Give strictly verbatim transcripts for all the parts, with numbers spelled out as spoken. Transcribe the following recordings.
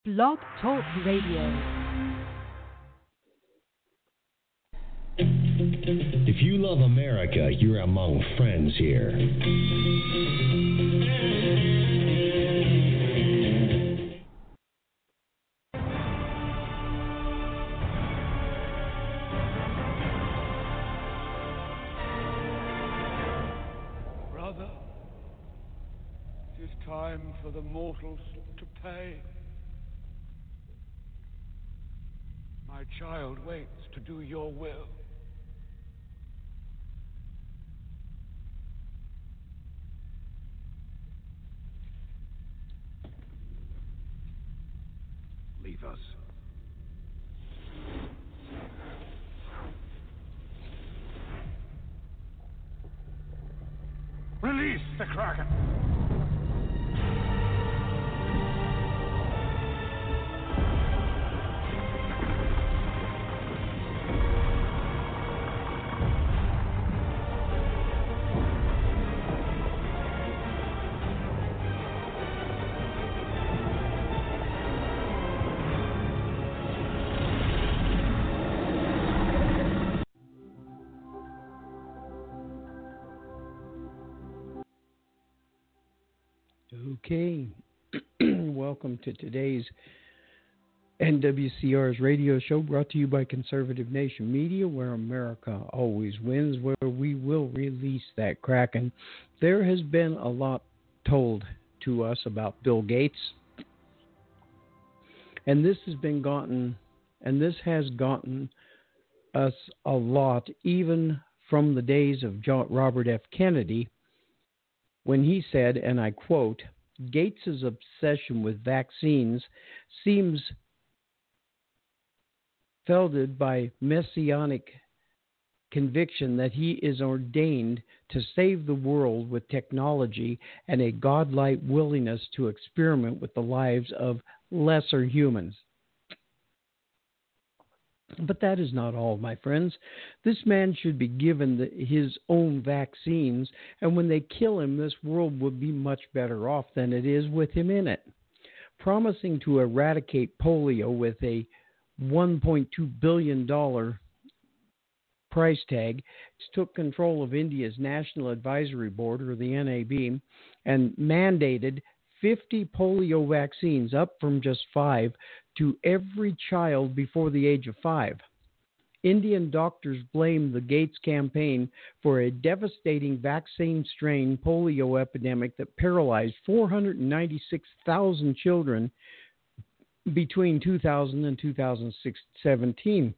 Blog Talk Radio. If you love America, you're among friends here. Brother, it is time for the mortals to pay. My child waits to do your will. Leave us. Release the Kraken! Okay, welcome to today's N W C R's radio show, brought to you by Conservative Nation Media, where America always wins, where we will release that Kraken. There has been a lot told to us about Bill Gates, and this has been gotten, and this has gotten us a lot, even from the days of John, Robert F. Kennedy, when he said, and I quote, "Gates's obsession with vaccines seems founded by messianic conviction that he is ordained to save the world with technology and a godlike willingness to experiment with the lives of lesser humans." But that is not all, my friends. This man should be given the, his own vaccines, and when they kill him, this world will be much better off than it is with him in it. Promising to eradicate polio with a one point two billion dollars price tag, took control of India's National Advisory Board, or the N A B, and mandated fifty polio vaccines, up from just five, to every child before the age of five. Indian doctors blame the Gates campaign for a devastating vaccine strain polio epidemic that paralyzed four hundred ninety-six thousand children between two thousand and two thousand seventeen.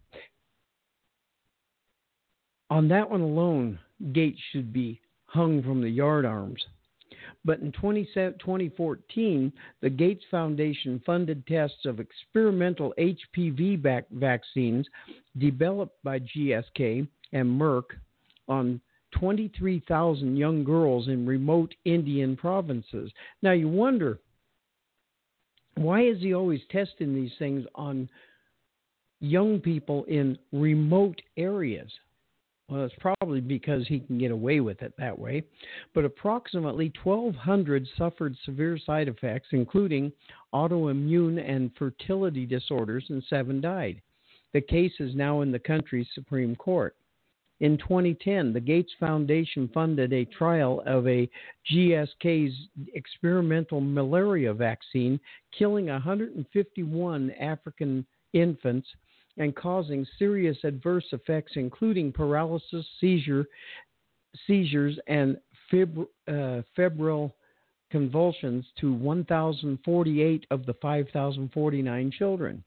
On that one alone, Gates should be hung from the yardarms. But in twenty fourteen, the Gates Foundation funded tests of experimental H P V vac- vaccines developed by G S K and Merck on twenty-three thousand young girls in remote Indian provinces. Now you wonder, why is he always testing these things on young people in remote areas? Well, it's probably because he can get away with it that way. But approximately twelve hundred suffered severe side effects, including autoimmune and fertility disorders, and seven died. The case is now in the country's Supreme Court. In twenty ten, the Gates Foundation funded a trial of a G S K's experimental malaria vaccine, killing one hundred fifty-one African infants and causing serious adverse effects, including paralysis, seizure, seizures, and fibr- uh, febrile convulsions to one thousand forty-eight of the five thousand forty-nine children.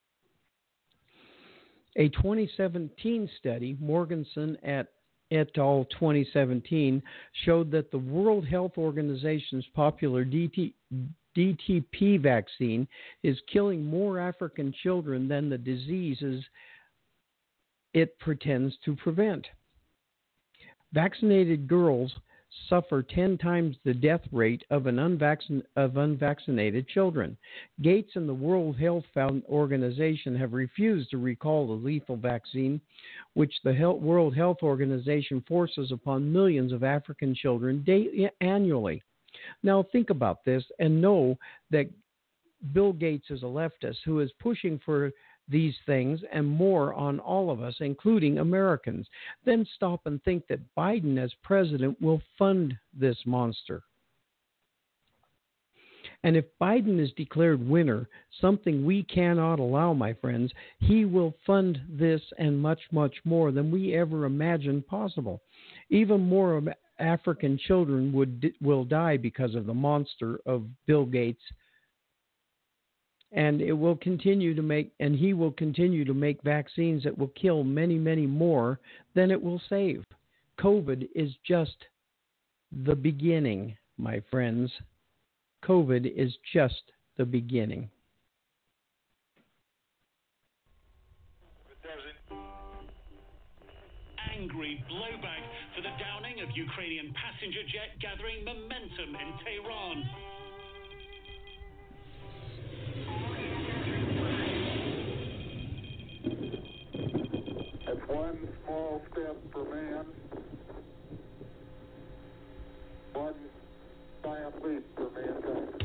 A twenty seventeen study, Morganson et, et al. twenty seventeen, showed that the World Health Organization's popular D T, D T P vaccine is killing more African children than the diseases it pretends to prevent. Vaccinated girls suffer ten times the death rate of an unvaccin- of unvaccinated children. Gates and the World Health Organization have refused to recall the lethal vaccine, which the Health- World Health Organization forces upon millions of African children day- annually. Now think about this and know that Bill Gates is a leftist who is pushing for these things and more on all of us, including Americans, then stop and think that Biden as president will fund this monster. And if Biden is declared winner, something we cannot allow, my friends, he will fund this and much, much more than we ever imagined possible. Even more African children would will die because of the monster of Bill Gates. And it will continue to make, and he will continue to make vaccines that will kill many, many more than it will save. COVID is just the beginning, my friends. COVID is just the beginning. Angry blowback for the downing of Ukrainian passenger jet gathering momentum in Tehran. That's one small step for man, one giant leap for mankind.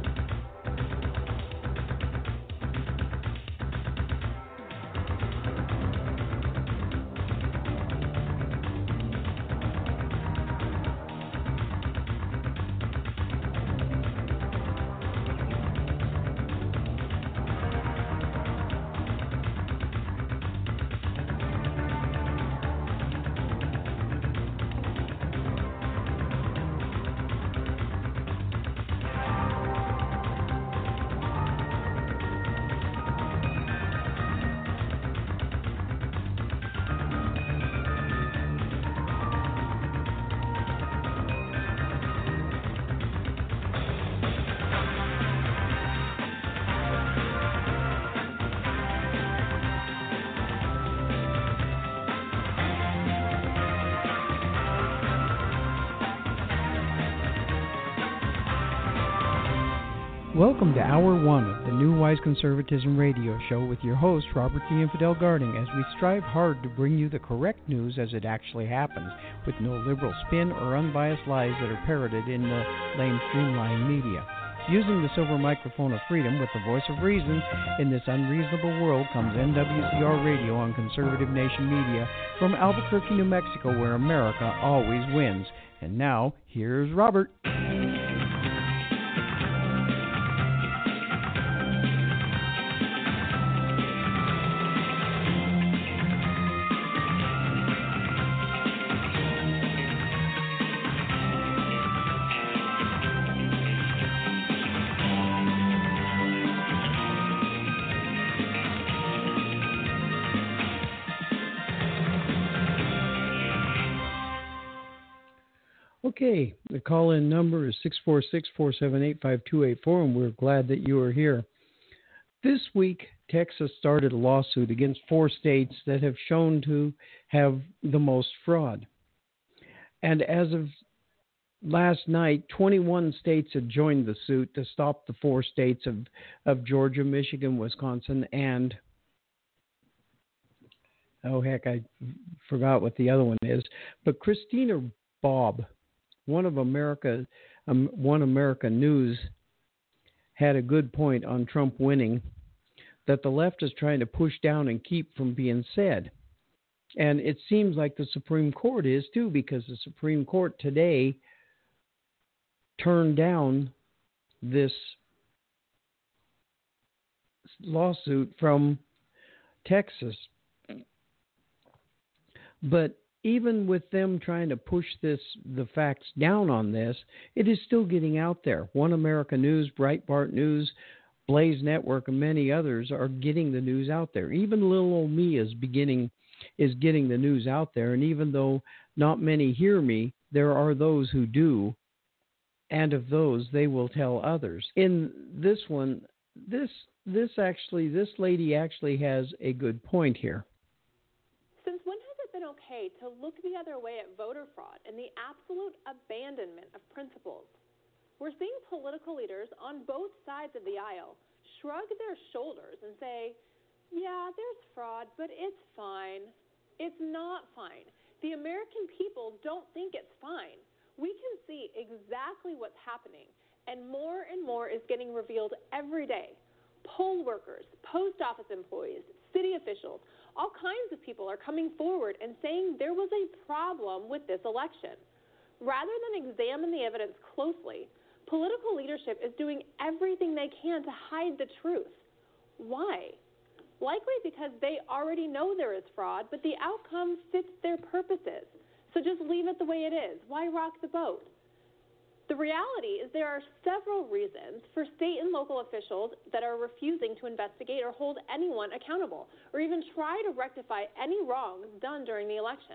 Welcome to Hour One of the New Wise Conservatism Radio Show with your host, Robert the Infidel Garding, as we strive hard to bring you the correct news as it actually happens, with no liberal spin or unbiased lies that are parroted in the lame streamline media. Using the silver microphone of freedom with the voice of reason in this unreasonable world comes N W C R Radio on Conservative Nation Media from Albuquerque, New Mexico, where America always wins. And now, here's Robert. Okay, the call-in number is six four six, four seven eight, five two eight four, and we're glad that you are here. This week, Texas started a lawsuit against four states that have shown to have the most fraud. And as of last night, twenty-one states had joined the suit to stop the four states of, of Georgia, Michigan, Wisconsin, and, oh heck, I forgot what the other one is, but Christina Bobb, One of America, um, One America News, had a good point on Trump winning that the left is trying to push down and keep from being said. And it seems like the Supreme Court is too, because the Supreme Court today turned down this lawsuit from Texas. But even with them trying to push this, the facts down on this, it is still getting out there. One America News, Breitbart News, Blaze Network, and many others are getting the news out there. Even little old me is beginning, is getting the news out there. And even though not many hear me, there are those who do. And of those, they will tell others. In this one, this, this actually, this lady actually has a good point here. Okay to look the other way at voter fraud and the absolute abandonment of principles. We're seeing political leaders on both sides of the aisle shrug their shoulders and say, yeah, there's fraud, but it's fine. It's not fine. The American people don't think it's fine. We can see exactly what's happening And more and more is getting revealed every day. Poll workers, post office employees, city officials, all kinds of people are coming forward and saying there was a problem with this election. Rather than examine the evidence closely, political leadership is doing everything they can to hide the truth. Why? Likely because they already know there is fraud, but the outcome fits their purposes. So just leave it the way it is. Why rock the boat? The reality is there are several reasons for state and local officials that are refusing to investigate or hold anyone accountable, or even try to rectify any wrongs done during the election.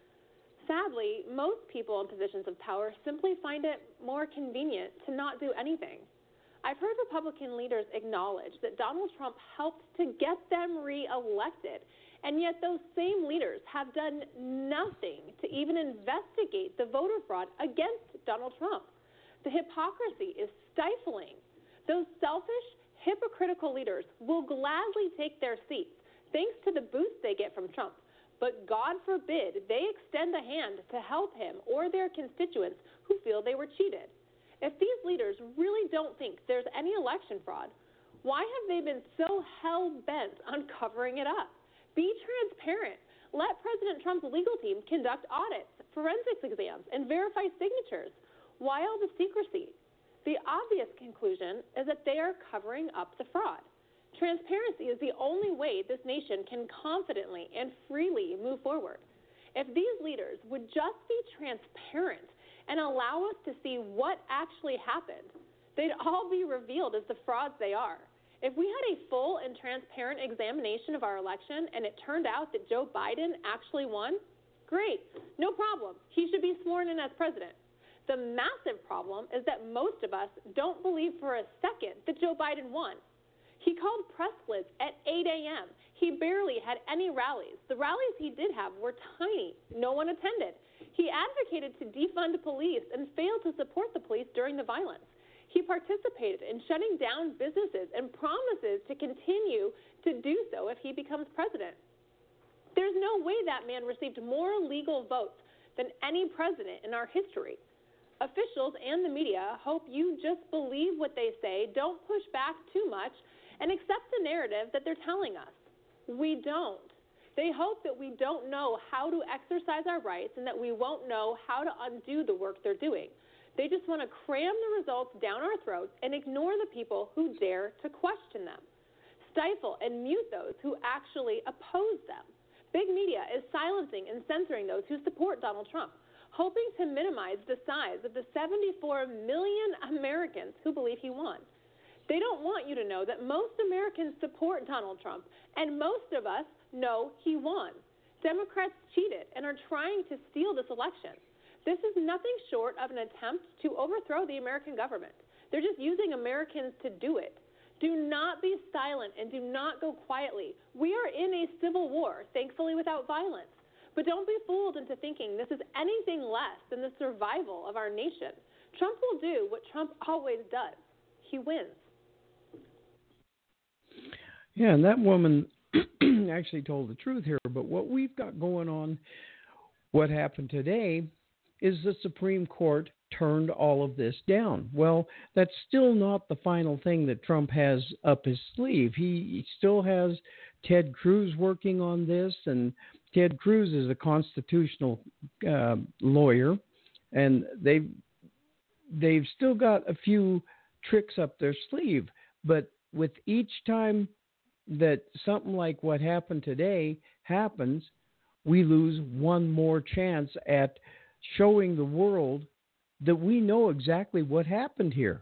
Sadly, most people in positions of power simply find it more convenient to not do anything. I've heard Republican leaders acknowledge that Donald Trump helped to get them re-elected, and yet those same leaders have done nothing to even investigate the voter fraud against Donald Trump. The hypocrisy is stifling. Those selfish, hypocritical leaders will gladly take their seats thanks to the boost they get from Trump. But God forbid they extend a hand to help him or their constituents who feel they were cheated. If these leaders really don't think there's any election fraud, why have they been so hell-bent on covering it up? Be transparent. Let President Trump's legal team conduct audits, forensics exams, and verify signatures. Why all the secrecy? The obvious conclusion is that they are covering up the fraud. Transparency is the only way this nation can confidently and freely move forward. If these leaders would just be transparent and allow us to see what actually happened, they'd all be revealed as the frauds they are. If we had a full and transparent examination of our election and it turned out that Joe Biden actually won, great, no problem. He should be sworn in as president. The massive problem is that most of us don't believe for a second that Joe Biden won. He called press clips at eight a.m. He barely had any rallies. The rallies he did have were tiny. No one attended. He advocated to defund police and failed to support the police during the violence. He participated in shutting down businesses and promises to continue to do so if he becomes president. There's no way that man received more legal votes than any president in our history. Officials and the media hope you just believe what they say, don't push back too much, and accept the narrative that they're telling us. We don't. They hope that we don't know how to exercise our rights and that we won't know how to undo the work they're doing. They just want to cram the results down our throats and ignore the people who dare to question them. Stifle and mute those who actually oppose them. Big media is silencing and censoring those who support Donald Trump, hoping to minimize the size of the seventy-four million Americans who believe he won. They don't want you to know that most Americans support Donald Trump, and most of us know he won. Democrats cheated and are trying to steal this election. This is nothing short of an attempt to overthrow the American government. They're just using Americans to do it. Do not be silent and do not go quietly. We are in a civil war, thankfully without violence. But don't be fooled into thinking this is anything less than the survival of our nation. Trump will do what Trump always does. He wins. Yeah, and that woman actually told the truth here. But what we've got going on, what happened today, is the Supreme Court turned all of this down. Well, that's still not the final thing that Trump has up his sleeve. He still has Ted Cruz working on this, and Ted Cruz is a constitutional uh, lawyer, and they've, they've still got a few tricks up their sleeve. But with each time that something like what happened today happens, we lose one more chance at showing the world that we know exactly what happened here.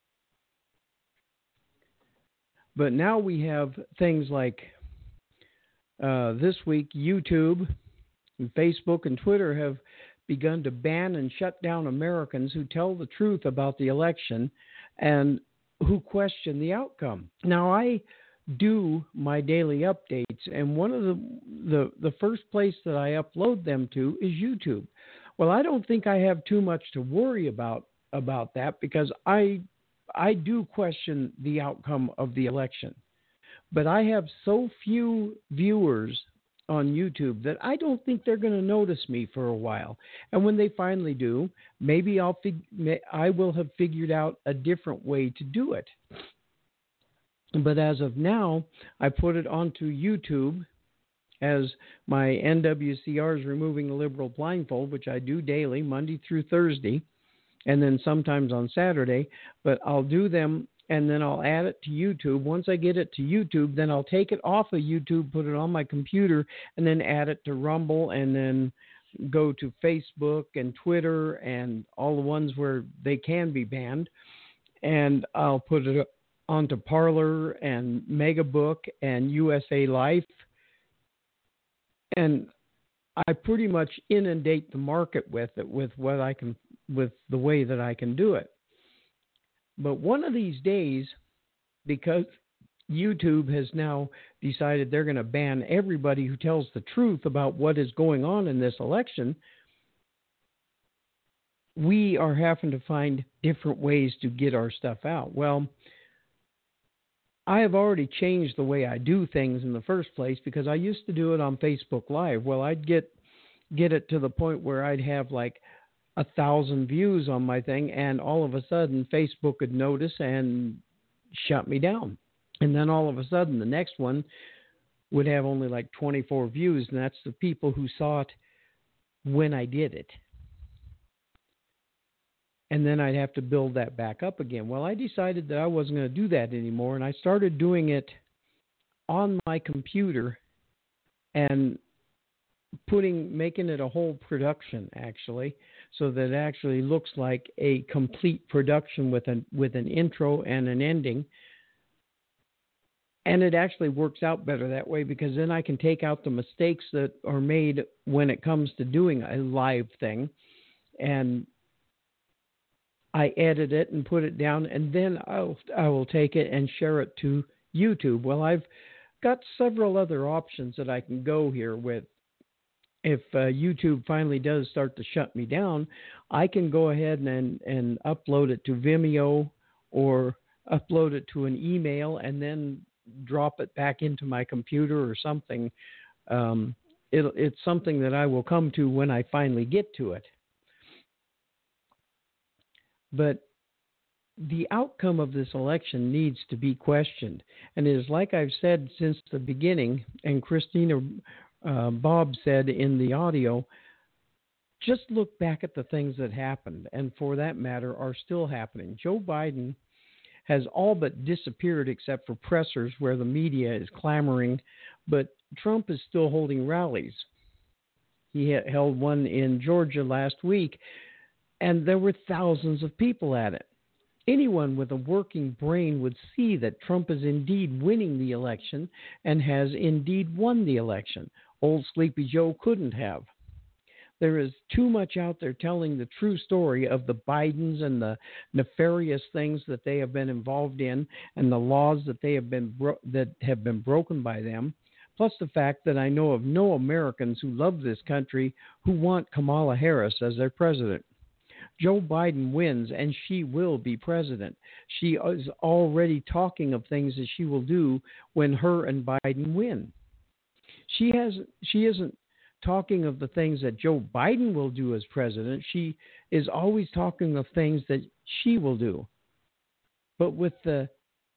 But now we have things like uh, this week, YouTube, and Facebook, and Twitter have begun to ban and shut down Americans who tell the truth about the election and who question the outcome. Now, I do my daily updates, and one of the, the the first place that I upload them to is YouTube. Well, I don't think I have too much to worry about about that because I I do question the outcome of the election. But I have so few viewers on YouTube that I don't think they're going to notice me for a while. And when they finally do, maybe I'll fig- I will have figured out a different way to do it. But as of now, I put it onto YouTube as my N W C R's Removing the Liberal Blindfold, which I do daily, Monday through Thursday, and then sometimes on Saturday. But I'll do them, and then I'll add it to YouTube. Once I get it to YouTube, then I'll take it off of YouTube, put it on my computer, and then add it to Rumble, and then go to Facebook and Twitter and all the ones where they can be banned. And I'll put it onto Parler and Megabook and U S A Life. And I pretty much inundate the market with it, with what I can, with the way that I can do it. But one of these days, because YouTube has now decided they're going to ban everybody who tells the truth about what is going on in this election, we are having to find different ways to get our stuff out. Well, I have already changed the way I do things in the first place, because I used to do it on Facebook Live. Well, I'd get get it to the point where I'd have like a thousand views on my thing, and all of a sudden Facebook would notice and shut me down. And then all of a sudden the next one would have only like twenty-four views, and that's the people who saw it when I did it. And then I'd have to build that back up again. Well, I decided that I wasn't going to do that anymore, and I started doing it on my computer and putting, making it a whole production, actually, so that it actually looks like a complete production with an with an intro and an ending. And it actually works out better that way, because then I can take out the mistakes that are made when it comes to doing a live thing, and I edit it and put it down, and then I'll, I will take it and share it to YouTube. Well, I've got several other options that I can go here with. If uh, YouTube finally does start to shut me down, I can go ahead and, and upload it to Vimeo, or upload it to an email and then drop it back into my computer or something. Um, it, it's something that I will come to when I finally get to it. But the outcome of this election needs to be questioned. And it is like I've said since the beginning, and Christina uh, Bob said in the audio, just look back at the things that happened, and for that matter, are still happening. Joe Biden has all but disappeared except for pressers where the media is clamoring, but Trump is still holding rallies. He held one in Georgia last week, and there were thousands of people at it. Anyone with a working brain would see that Trump is indeed winning the election and has indeed won the election. Old Sleepy Joe couldn't have. There is too much out there telling the true story of the Bidens and the nefarious things that they have been involved in, and the laws that they have been bro- that have been broken by them. Plus the fact that I know of no Americans who love this country who want Kamala Harris as their president. Joe Biden wins, and she will be president. She is already talking of things that she will do when her and Biden win. She has. She isn't talking of the things that Joe Biden will do as president. She is always talking of things that she will do. But with the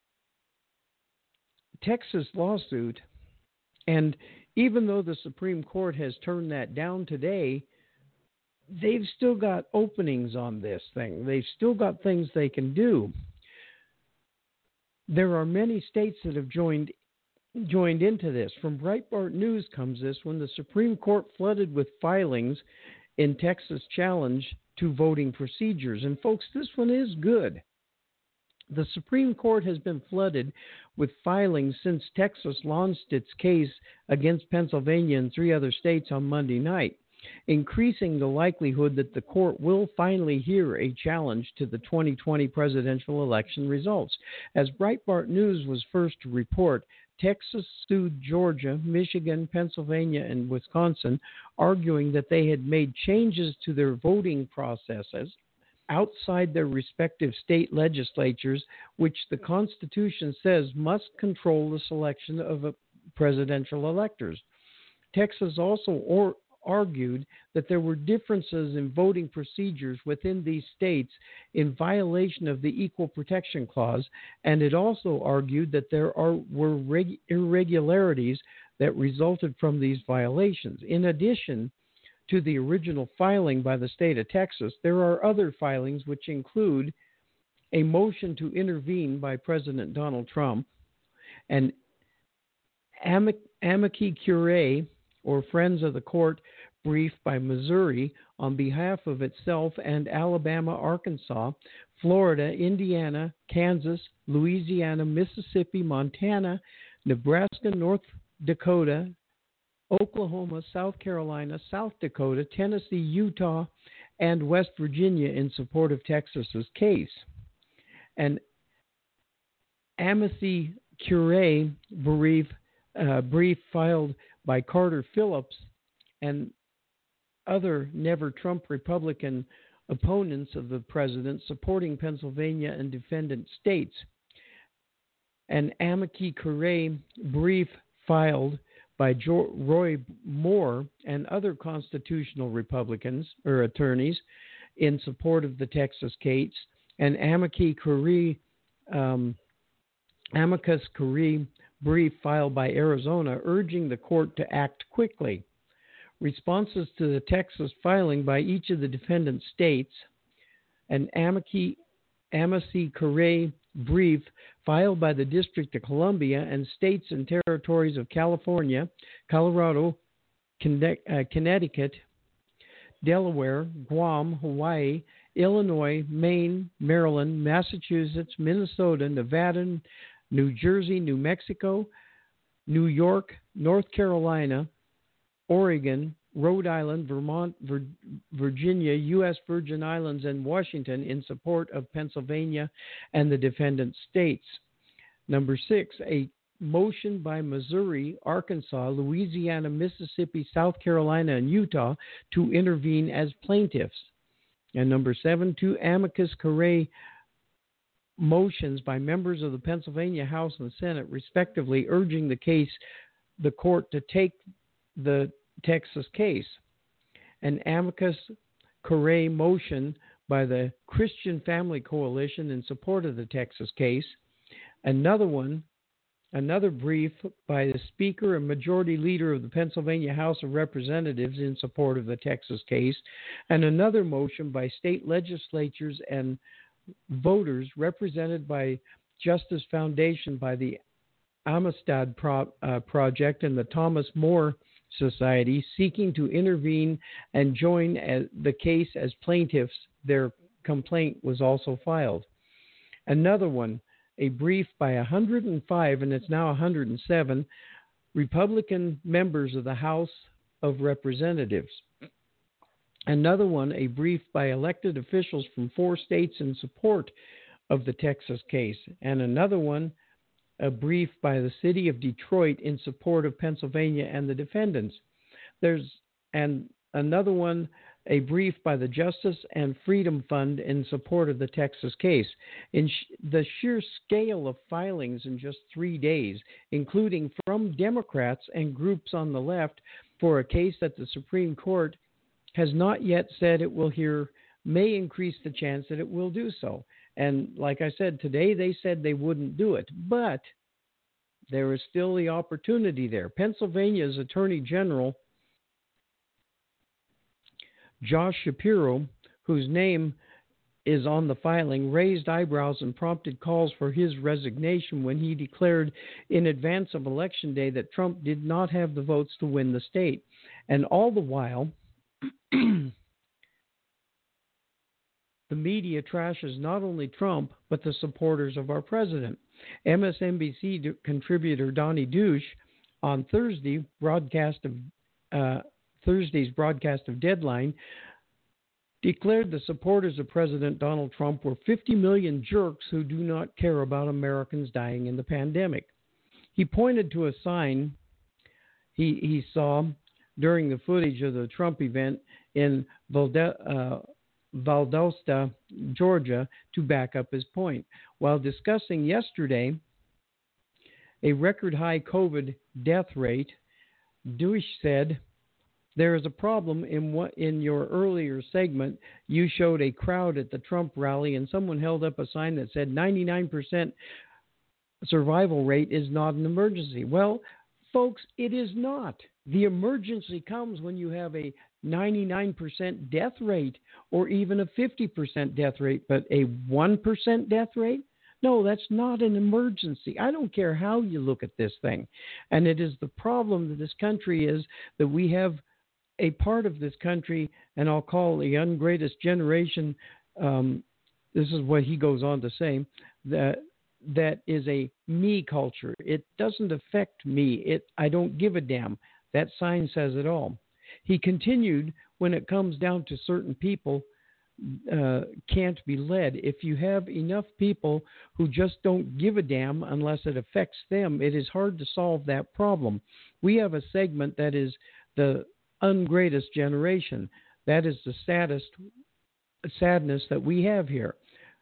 Texas lawsuit, and even though the Supreme Court has turned that down today, they've still got openings on this thing. They've still got things they can do. There are many states that have joined joined into this. From Breitbart News comes this: when the Supreme Court flooded with filings in Texas challenge to voting procedures. And folks, this one is good. The Supreme Court has been flooded with filings since Texas launched its case against Pennsylvania and three other states on Monday night, increasing the likelihood that the court will finally hear a challenge to the twenty twenty presidential election results. As Breitbart News was first to report, Texas sued Georgia, Michigan, Pennsylvania, and Wisconsin, arguing that they had made changes to their voting processes outside their respective state legislatures, which the Constitution says must control the selection of presidential electors. Texas also or, argued that there were differences in voting procedures within these states in violation of the Equal Protection Clause, and it also argued that there are, were reg, irregularities that resulted from these violations. In addition to the original filing by the state of Texas, there are other filings which include a motion to intervene by President Donald Trump, an amic, amici curiae, or Friends of the Court brief by Missouri on behalf of itself and Alabama, Arkansas, Florida, Indiana, Kansas, Louisiana, Mississippi, Montana, Nebraska, North Dakota, Oklahoma, South Carolina, South Dakota, Tennessee, Utah, and West Virginia in support of Texas's case. An amici curiae brief, uh, brief filed by Carter Phillips and other never-Trump Republican opponents of the president supporting Pennsylvania and defendant states. An amici curiae brief filed by jo- Roy Moore and other constitutional Republicans or attorneys in support of the Texas case. An amici curiae, um, amicus curiae brief filed by Arizona urging the court to act quickly. Responses to the Texas filing by each of the defendant states, an amici, amici curiae brief filed by the District of Columbia and states and territories of California, Colorado, Connecticut, Delaware, Guam, Hawaii, Illinois, Maine, Maryland, Massachusetts, Minnesota, Nevada, New Jersey, New Mexico, New York, North Carolina, Oregon, Rhode Island, Vermont, Vir- Virginia, U S Virgin Islands, and Washington in support of Pennsylvania and the defendant states. Number six, a motion by Missouri, Arkansas, Louisiana, Mississippi, South Carolina, and Utah to intervene as plaintiffs. And number seven, two amicus curiae motions by members of the Pennsylvania House and Senate, respectively, urging the case, the court to take the Texas case. An amicus curiae motion by the Christian Family Coalition in support of the Texas case. Another one, another brief by the Speaker and Majority Leader of the Pennsylvania House of Representatives in support of the Texas case. And another motion by state legislatures and voters represented by Justice Foundation, by the Amistad Pro, uh, Project and the Thomas More Society, seeking to intervene and join as the case as plaintiffs. Their complaint was also filed. Another one, a brief by one hundred five, and it's now one hundred seven, Republican members of the House of Representatives. Another one, a brief by elected officials from four states in support of the Texas case. And another one, a brief by the city of Detroit in support of Pennsylvania and the defendants. There's and another one, a brief by the Justice and Freedom Fund in support of the Texas case. In sh- the sheer scale of filings in just three days, including from Democrats and groups on the left for a case that the Supreme Court has not yet said it will hear, may increase the chance that it will do so. And like I said, today they said they wouldn't do it, but there is still the opportunity there. Pennsylvania's Attorney General, Josh Shapiro, whose name is on the filing, raised eyebrows and prompted calls for his resignation when he declared in advance of Election Day that Trump did not have the votes to win the state. And all the while, the media trashes not only Trump, but the supporters of our president. M S N B C contributor Donnie Douche on Thursday broadcast of uh, Thursday's broadcast of Deadline declared the supporters of President Donald Trump were fifty million jerks who do not care about Americans dying in the pandemic. He pointed to a sign he, he saw during the footage of the Trump event in Valde, uh, Valdosta, Georgia, to back up his point. While discussing yesterday a record high COVID death rate, Deutsch said, there is a problem in what in your earlier segment. You showed a crowd at the Trump rally and someone held up a sign that said ninety-nine percent survival rate is not an emergency. Well, folks, it is not. The emergency comes when you have a ninety-nine percent death rate or even a fifty percent death rate, but a one percent death rate? No, that's not an emergency. I don't care how you look at this thing. And it is the problem that this country is that we have a part of this country, and I'll call the ungreatest generation, um, this is what he goes on to say, that that is a me culture. It doesn't affect me. It I don't give a damn. That sign says it all. He continued, when it comes down to certain people, uh, can't be led. If you have enough people who just don't give a damn unless it affects them, it is hard to solve that problem. We have a segment that is the ungreatest generation. That is the saddest sadness that we have here.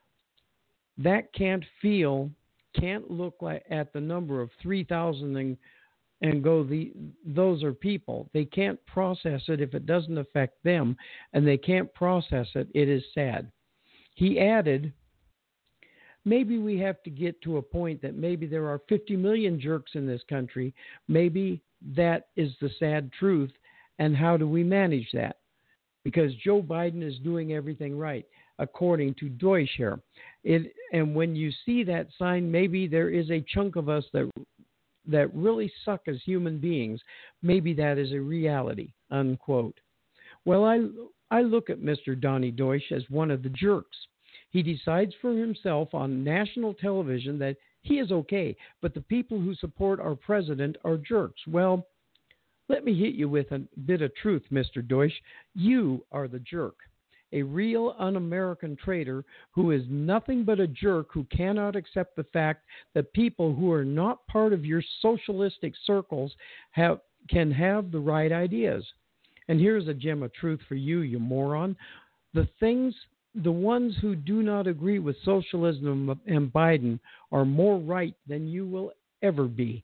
That can't feel, can't look like at the number of three thousand and and go, the those are people. They can't process it if it doesn't affect them, and they can't process it. It is sad. He added, maybe we have to get to a point that maybe there are fifty million jerks in this country. Maybe that is the sad truth, and how do we manage that? Because Joe Biden is doing everything right, according to Deutsch here. It, and when you see that sign, maybe there is a chunk of us that that really suck as human beings. Maybe that is a reality, unquote. Well, I, I look at Mister Donnie Deutsch as one of the jerks. He decides for himself on national television that he is okay, but the people who support our president are jerks. Well, let me hit you with a bit of truth, Mister Deutsch. You are the jerk. A real un-American traitor who is nothing but a jerk who cannot accept the fact that people who are not part of your socialistic circles have can have the right ideas. And here's a gem of truth for you, you moron. The things, the ones who do not agree with socialism and Biden are more right than you will ever be.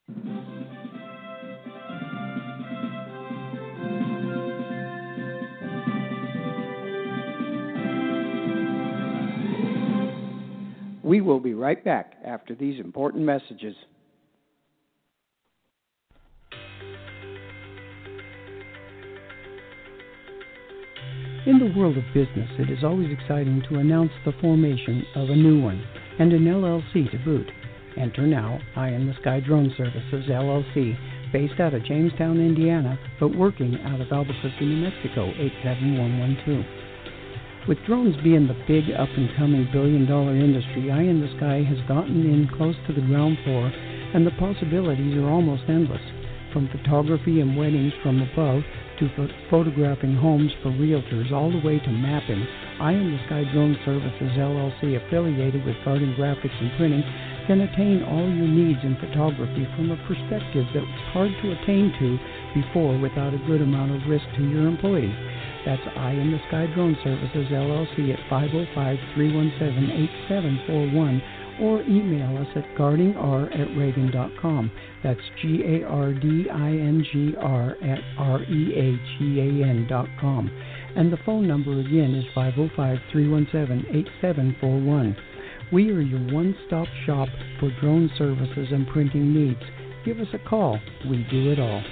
We will be right back after these important messages. In the world of business, it is always exciting to announce the formation of a new one, and an L L C to boot. Enter now Eye in the Sky Drone Services, L L C, based out of Jamestown, Indiana, but working out of Albuquerque, New Mexico, eight seven one one two. With drones being the big up-and-coming billion-dollar industry, Eye in the Sky has gotten in close to the ground floor, and the possibilities are almost endless. From photography and weddings from above to ph- photographing homes for realtors, all the way to mapping, Eye in the Sky Drone Services, L L C, affiliated with Garden Graphics and Printing, can attain all your needs in photography from a perspective that was hard to attain to before without a good amount of risk to your employees. That's Eye in the Sky Drone Services, L L C, at five oh five, three one seven, eight seven four one, or email us at gardingr at reagan dot com. That's G A R D I N G R at R E A G A N dot com. And the phone number again is five oh five, three one seven, eight seven four one. We are your one-stop shop for drone services and printing needs. Give us a call. We do it all.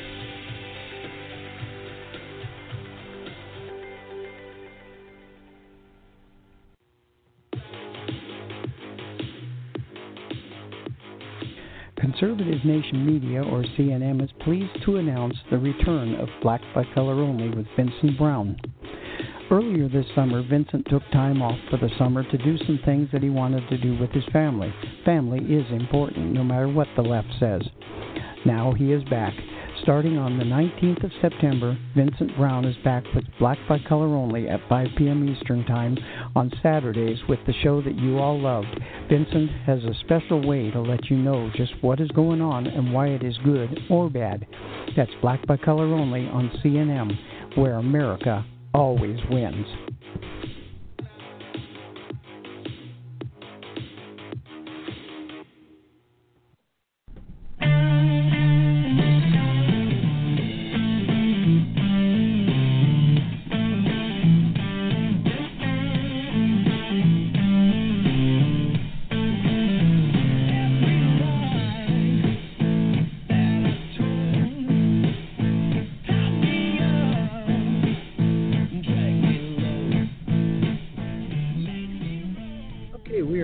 Conservative Nation Media, or C N M, is pleased to announce the return of Black by Color Only with Vincent Brown. Earlier this summer, Vincent took time off for the summer to do some things that he wanted to do with his family. Family is important, no matter what the left says. Now he is back. Starting on the nineteenth of September, Vincent Brown is back with Black by Color Only at five p.m. Eastern Time on Saturdays with the show that you all loved. Vincent has a special way to let you know just what is going on and why it is good or bad. That's Black by Color Only on C N M, where America always wins.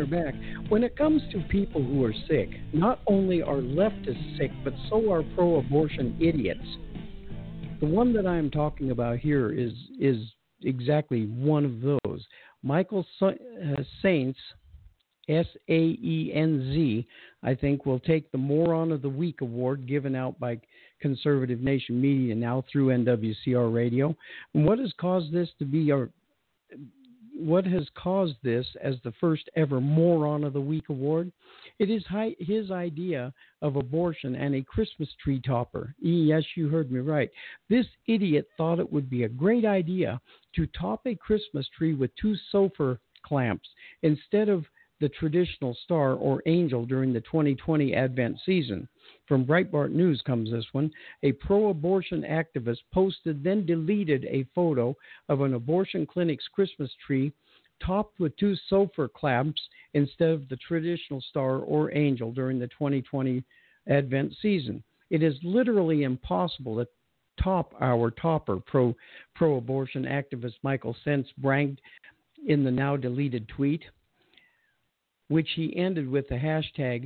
back. When it comes to people who are sick, not only are leftists sick, but so are pro-abortion idiots. The one that I am talking about here is is exactly one of those. Michael Sainz, S A E N Z, I think, will take the Moron of the Week award given out by Conservative Nation Media now through N W C R Radio. And what has caused this to be our What has caused this as the first ever Moron of the Week award? It is his idea of abortion and a Christmas tree topper. Yes, you heard me right. This idiot thought it would be a great idea to top a Christmas tree with two sulfur clamps instead of the traditional star or angel during the twenty twenty Advent season. From Breitbart News comes this one. A pro-abortion activist posted, then deleted a photo of an abortion clinic's Christmas tree topped with two sulfur clamps instead of the traditional star or angel during the twenty twenty Advent season. It is literally impossible to top our topper, pro, pro-abortion activist Michael Sainz bragged in the now deleted tweet, which he ended with the hashtag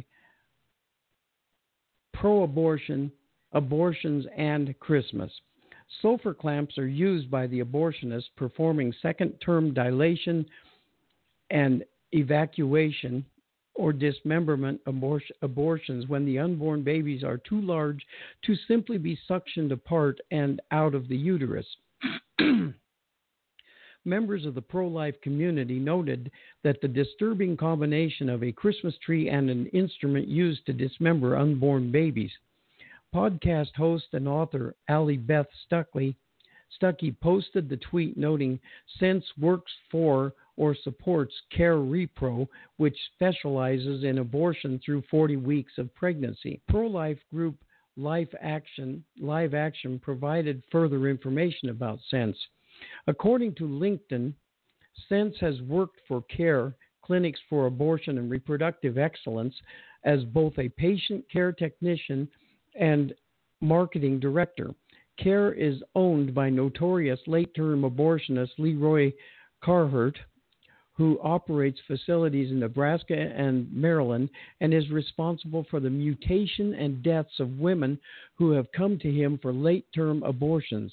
pro-abortion, abortions, and Christmas. Sulfur clamps are used by the abortionists performing second-term dilation and evacuation or dismemberment abor- abortions when the unborn babies are too large to simply be suctioned apart and out of the uterus. Members of the pro-life community noted that the disturbing combination of a Christmas tree and an instrument used to dismember unborn babies. Podcast host and author Allie Beth Stuckey, Stuckey posted the tweet noting Sainz works for or supports Care Repro, which specializes in abortion through forty weeks of pregnancy. Pro-life group Life Action, Live Action provided further information about Sainz. According to LinkedIn, Sainz has worked for CARE, Clinics for Abortion and Reproductive Excellence, as both a patient care technician and marketing director. CARE is owned by notorious late-term abortionist Leroy Carhart, who operates facilities in Nebraska and Maryland and is responsible for the mutation and deaths of women who have come to him for late-term abortions.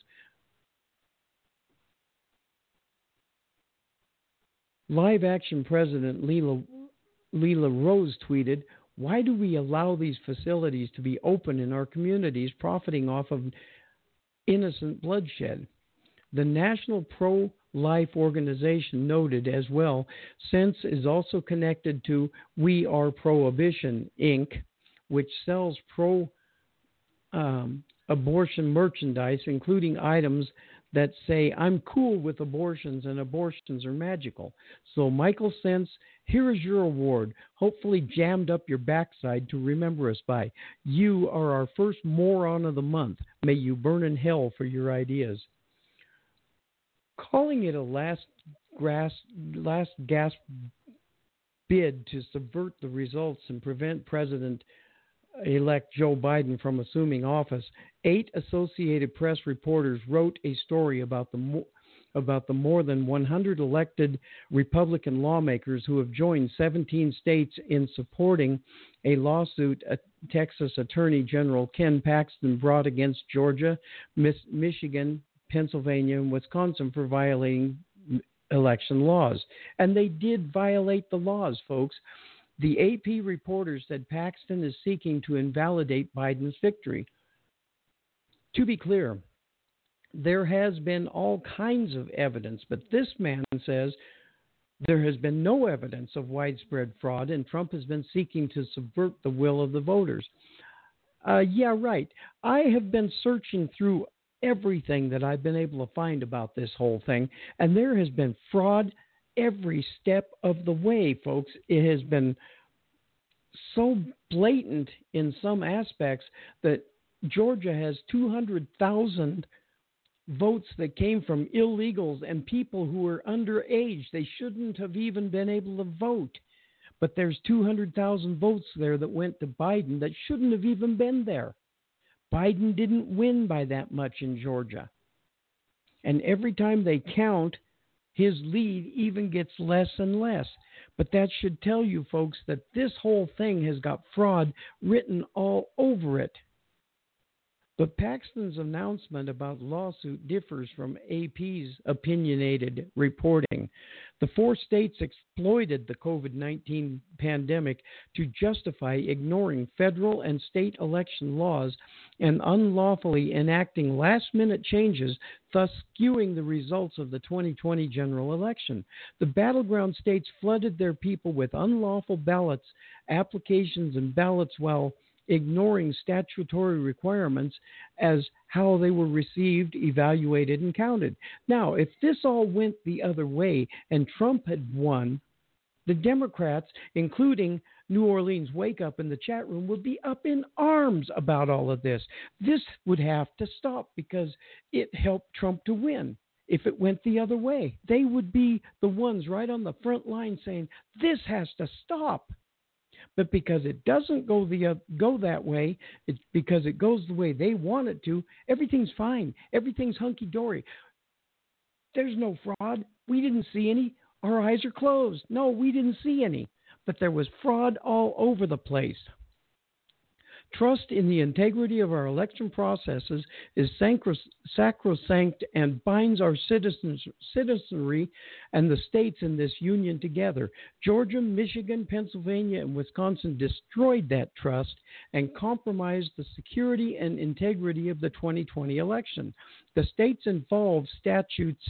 Live Action President Leela, Leela Rose tweeted, "Why do we allow these facilities to be open in our communities, profiting off of innocent bloodshed?" The National Pro-Life Organization noted as well, Sainz is also connected to We Are Prohibition, Incorporated, which sells pro um, abortion merchandise, including items that say, "I'm cool with abortions and abortions are magical." So, Michael Sainz, here is your award, hopefully jammed up your backside to remember us by. You are our first moron of the month. May you burn in hell for your ideas. Calling it a last, grass, last gasp bid to subvert the results and prevent President-elect Joe Biden from assuming office, eight Associated Press reporters wrote a story about the mo- about the more than one hundred elected Republican lawmakers who have joined seventeen states in supporting a lawsuit a Texas Attorney General Ken Paxton brought against Georgia, Miss- Michigan, Pennsylvania, and Wisconsin for violating election laws. And they did violate the laws, folks. The A P reporter said Paxton is seeking to invalidate Biden's victory. To be clear, there has been all kinds of evidence, but this man says there has been no evidence of widespread fraud, and Trump has been seeking to subvert the will of the voters. Uh, yeah, right. I have been searching through everything that I've been able to find about this whole thing, and there has been fraud every step of the way, folks. It has been so blatant in some aspects that Georgia has two hundred thousand votes that came from illegals and people who were underage. They shouldn't have even been able to vote. But there's two hundred thousand votes there that went to Biden that shouldn't have even been there. Biden didn't win by that much in Georgia. And every time they count, his lead even gets less and less. But that should tell you, folks, that this whole thing has got fraud written all over it. But Paxton's announcement about the lawsuit differs from A P's opinionated reporting. The four states exploited the COVID nineteen pandemic to justify ignoring federal and state election laws and unlawfully enacting last-minute changes, thus skewing the results of the twenty twenty general election. The battleground states flooded their people with unlawful ballots, applications, and ballots while ignoring statutory requirements as how they were received, evaluated, and counted. Now, if this all went the other way and Trump had won, the Democrats, including New Orleans Wake Up in the chat room, would be up in arms about all of this. This would have to stop because it helped Trump to win. If it went the other way, they would be the ones right on the front line saying, this has to stop. But because it doesn't go the uh, go that way, it's because it goes the way they want it to, everything's fine. Everything's hunky-dory. There's no fraud. We didn't see any. Our eyes are closed. No, we didn't see any. But there was fraud all over the place. Trust in the integrity of our election processes is sacrosanct and binds our citizens, citizenry and the states in this union together. Georgia, Michigan, Pennsylvania, and Wisconsin destroyed that trust and compromised the security and integrity of the twenty twenty election. The states involved statutes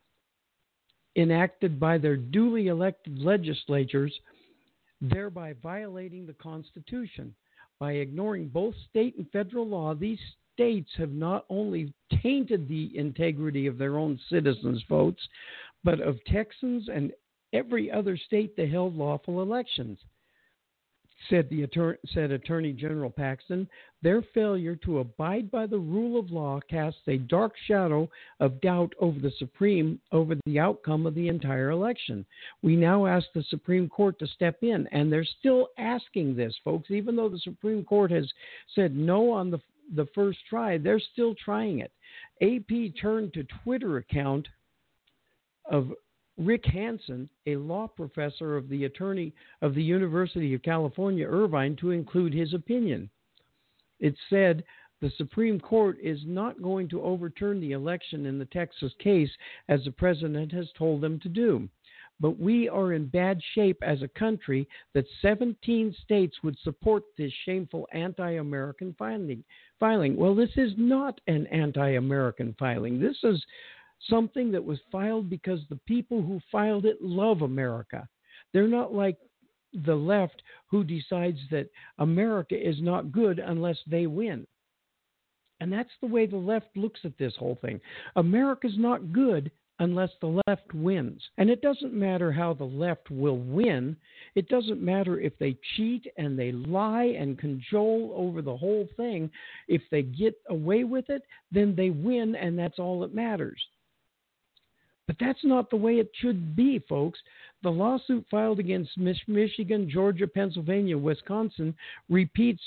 enacted by their duly elected legislatures, thereby violating the Constitution. By ignoring both state and federal law, these states have not only tainted the integrity of their own citizens' votes, but of Texans and every other state that held lawful elections. Said the attorney, said Attorney General Paxton, their failure to abide by the rule of law casts a dark shadow of doubt over the Supreme, over the outcome of the entire election. We now ask the Supreme Court to step in, and they're still asking this, folks. Even though the Supreme Court has said no on the the first try, they're still trying it. A P turned to Twitter account of Rick Hansen, a law professor of the attorney of the University of California, Irvine, to include his opinion. It said the Supreme Court is not going to overturn the election in the Texas case as the president has told them to do. But we are in bad shape as a country that seventeen states would support this shameful anti-American filing. filing. Well, this is not an anti-American filing. This is something that was filed because the people who filed it love America. They're not like the left who decides that America is not good unless they win. And that's the way the left looks at this whole thing. America's not good unless the left wins. And it doesn't matter how the left will win. It doesn't matter if they cheat and they lie and cajole over the whole thing. If they get away with it, then they win, and that's all that matters. But that's not the way it should be, folks. The lawsuit filed against Michigan, Georgia, Pennsylvania, Wisconsin repeats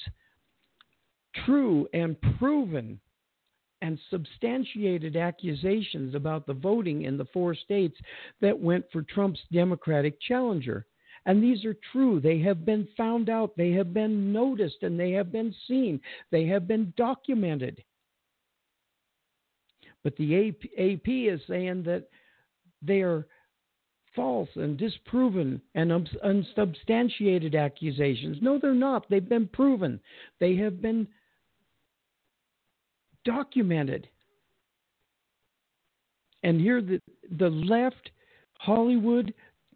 true and proven and substantiated accusations about the voting in the four states that went for Trump's Democratic challenger. And these are true. They have been found out. They have been noticed, and they have been seen. They have been documented. But the A P is saying that they are false and disproven and unsubstantiated accusations. No, they're not. They've been proven. They have been documented. And here the, the left, Hollywood,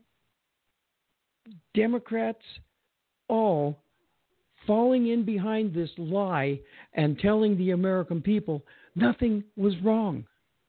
Democrats, all falling in behind this lie and telling the American people nothing was wrong.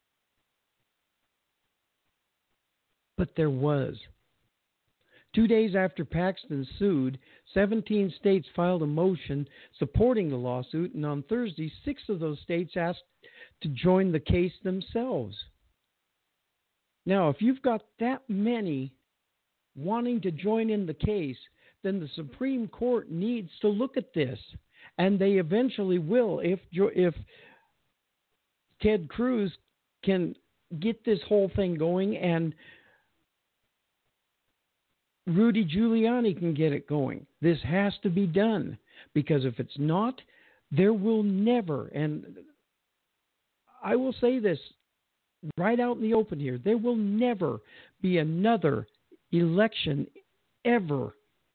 But there was. Two days after Paxton sued, seventeen states filed a motion supporting the lawsuit, and on Thursday, six of those states asked to join the case themselves. Now, if you've got that many wanting to join in the case, then the Supreme Court needs to look at this, and they eventually will if if Ted Cruz can get this whole thing going and Rudy Giuliani can get it going. This has to be done, because if it's not, there will never, and I will say this right out in the open here, there will never be another election ever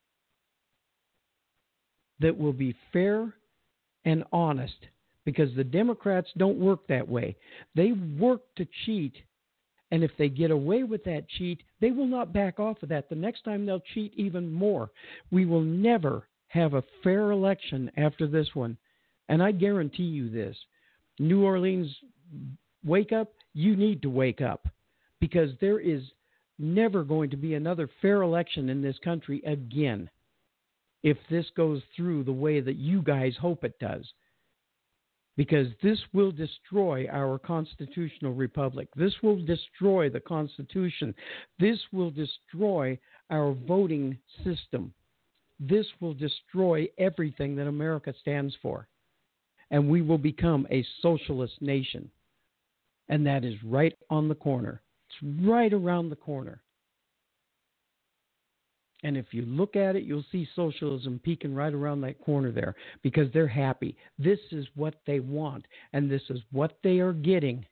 that will be fair and honest, because the Democrats don't work that way. They work to cheat, and if they get away with that cheat, they will not back off of that. The next time they'll cheat even more. We will never have a fair election after this one, and I guarantee you this. New Orleans, wake up. You need to wake up, because there is never going to be another fair election in this country again if this goes through the way that you guys hope it does. Because this will destroy our constitutional republic. This will destroy the Constitution. This will destroy our voting system. This will destroy everything that America stands for. And we will become a socialist nation. And that is right on the corner. It's right around the corner. And if you look at it, you'll see socialism peeking right around that corner there, because they're happy. This is what they want, and this is what they are getting.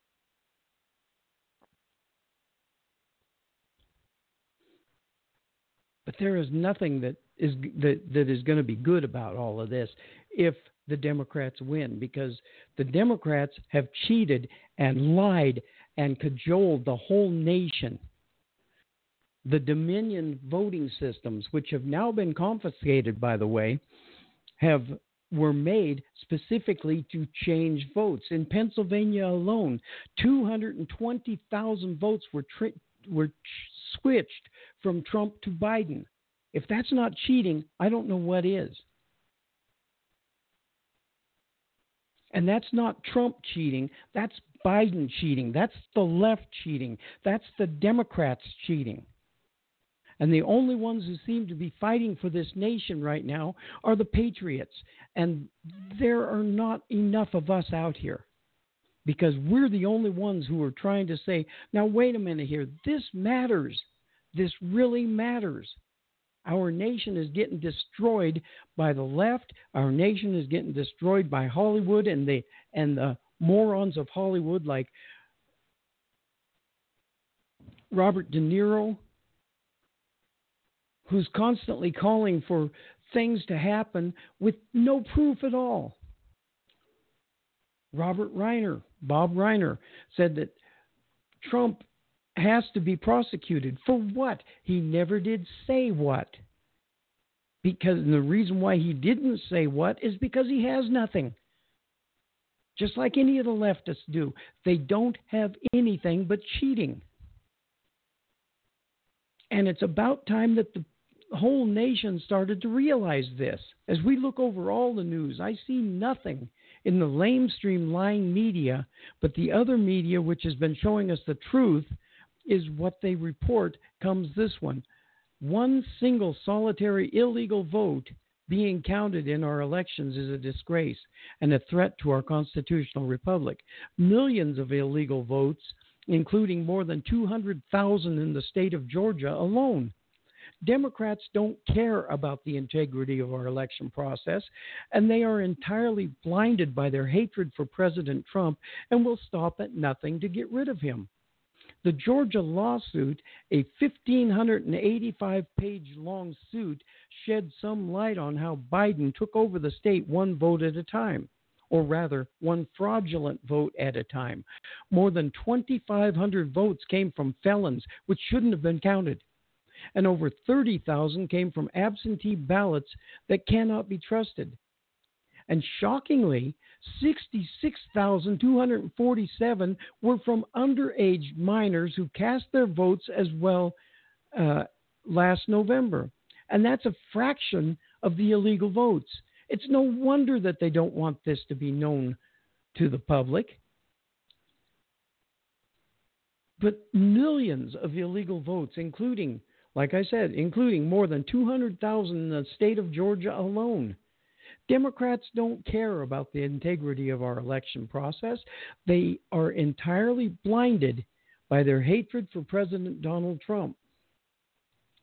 But there is nothing that is that, that is going to be good about all of this if the Democrats win, because the Democrats have cheated and lied and cajoled the whole nation. The Dominion voting systems, which have now been confiscated, by the way, have were made specifically to change votes. In Pennsylvania alone, two hundred twenty thousand votes were tri- were ch- switched from Trump to Biden. If that's not cheating, I don't know what is. And that's not Trump cheating. That's Biden cheating. That's the left cheating. That's the Democrats cheating. And the only ones who seem to be fighting for this nation right now are the patriots. And there are not enough of us out here, because we're the only ones who are trying to say, now, wait a minute here. This matters. This really matters. Our nation is getting destroyed by the left. Our nation is getting destroyed by Hollywood and the, and the morons of Hollywood like Robert De Niro, who's constantly calling for things to happen with no proof at all. Robert Reiner, Bob Reiner, said that Trump has to be prosecuted. For what? He never did say what. Because the reason why he didn't say what is because he has nothing. Just like any of the leftists do. They don't have anything but cheating. And it's about time that the whole nation started to realize this. As we look over all the news, I see nothing in the lamestream lying media, but the other media which has been showing us the truth is what they report comes this one. One single solitary illegal vote being counted in our elections is a disgrace and a threat to our constitutional republic. Millions of illegal votes, including more than two hundred thousand in the state of Georgia alone. Democrats don't care about the integrity of our election process, and they are entirely blinded by their hatred for President Trump and will stop at nothing to get rid of him. The Georgia lawsuit, a one thousand five hundred eighty-five page long suit, shed some light on how Biden took over the state one vote at a time, or rather, one fraudulent vote at a time. More than twenty-five hundred votes came from felons, which shouldn't have been counted. And over thirty thousand came from absentee ballots that cannot be trusted. And shockingly, sixty-six thousand two hundred forty-seven were from underage minors who cast their votes as well uh, last November. And that's a fraction of the illegal votes. It's no wonder that they don't want this to be known to the public. But millions of illegal votes, including, like I said, including more than two hundred thousand in the state of Georgia alone. Democrats don't care about the integrity of our election process. They are entirely blinded by their hatred for President Donald Trump.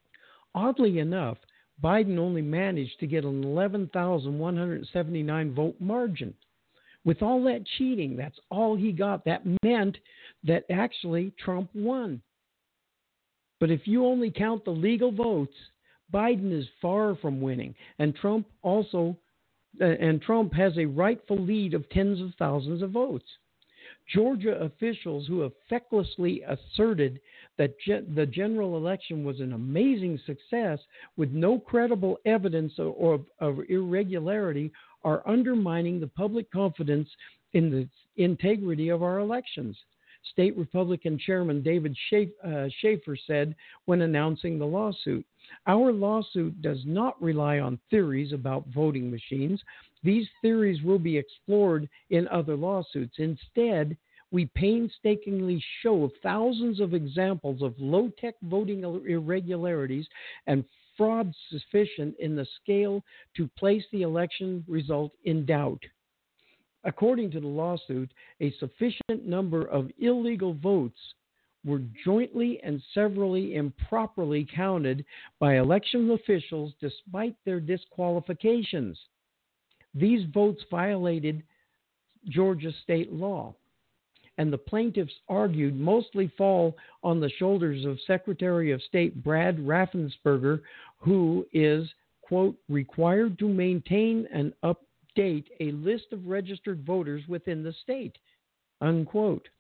Oddly enough, Biden only managed to get an eleven thousand one hundred seventy-nine vote margin. With all that cheating, that's all he got. That meant that actually Trump won. But if you only count the legal votes, Biden is far from winning, and Trump also, uh, and Trump has a rightful lead of tens of thousands of votes. Georgia officials who have fecklessly asserted that ge- the general election was an amazing success with no credible evidence of, of, of irregularity are undermining the public confidence in the integrity of our elections. State Republican Chairman David Schaefer said when announcing the lawsuit, "Our lawsuit does not rely on theories about voting machines. These theories will be explored in other lawsuits. Instead, we painstakingly show thousands of examples of low-tech voting irregularities and fraud sufficient in the scale to place the election result in doubt." According to the lawsuit, a sufficient number of illegal votes were jointly and severally improperly counted by election officials despite their disqualifications. These votes violated Georgia state law, and the plaintiffs argued mostly fall on the shoulders of Secretary of State Brad Raffensperger, who is, quote, required to maintain and update a list of registered voters within the state, unquote.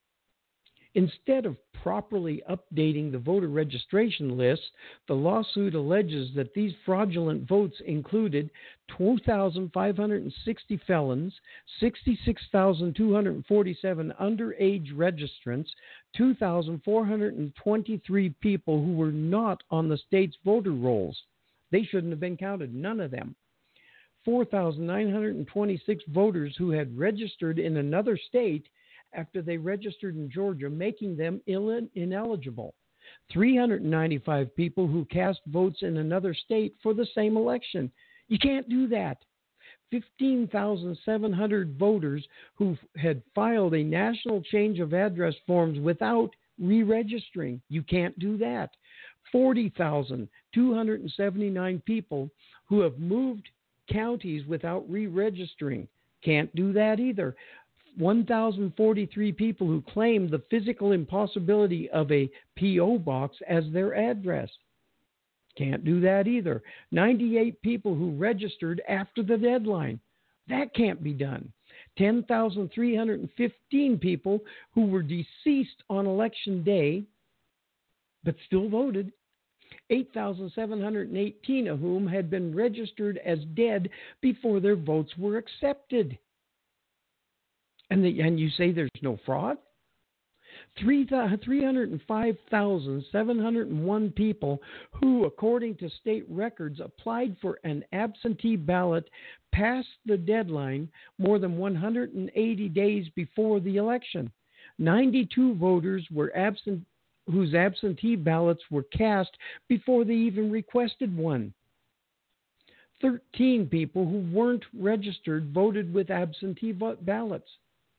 Instead of properly updating the voter registration lists, the lawsuit alleges that these fraudulent votes included two thousand five hundred sixty felons, sixty-six thousand two hundred forty-seven underage registrants, two thousand four hundred twenty-three people who were not on the state's voter rolls. They shouldn't have been counted, none of them. four thousand nine hundred twenty-six voters who had registered in another state after they registered in Georgia, making them Ill- ineligible. three hundred ninety-five people who cast votes in another state for the same election. You can't do that. fifteen thousand seven hundred voters who had filed a national change of address forms without re-registering. You can't do that. forty thousand two hundred seventy-nine people who have moved counties without re-registering. Can't do that either. one thousand forty-three people who claimed the physical impossibility of a P O box as their address. Can't do that either. ninety-eight people who registered after the deadline. That can't be done. ten thousand three hundred fifteen people who were deceased on election day but still voted. eight thousand seven hundred eighteen of whom had been registered as dead before their votes were accepted. And, the, and you say there's no fraud? three hundred five thousand seven hundred one people who, according to state records, applied for an absentee ballot past the deadline more than one hundred eighty days before the election. ninety-two voters were absent whose absentee ballots were cast before they even requested one. thirteen people who weren't registered voted with absentee ballots.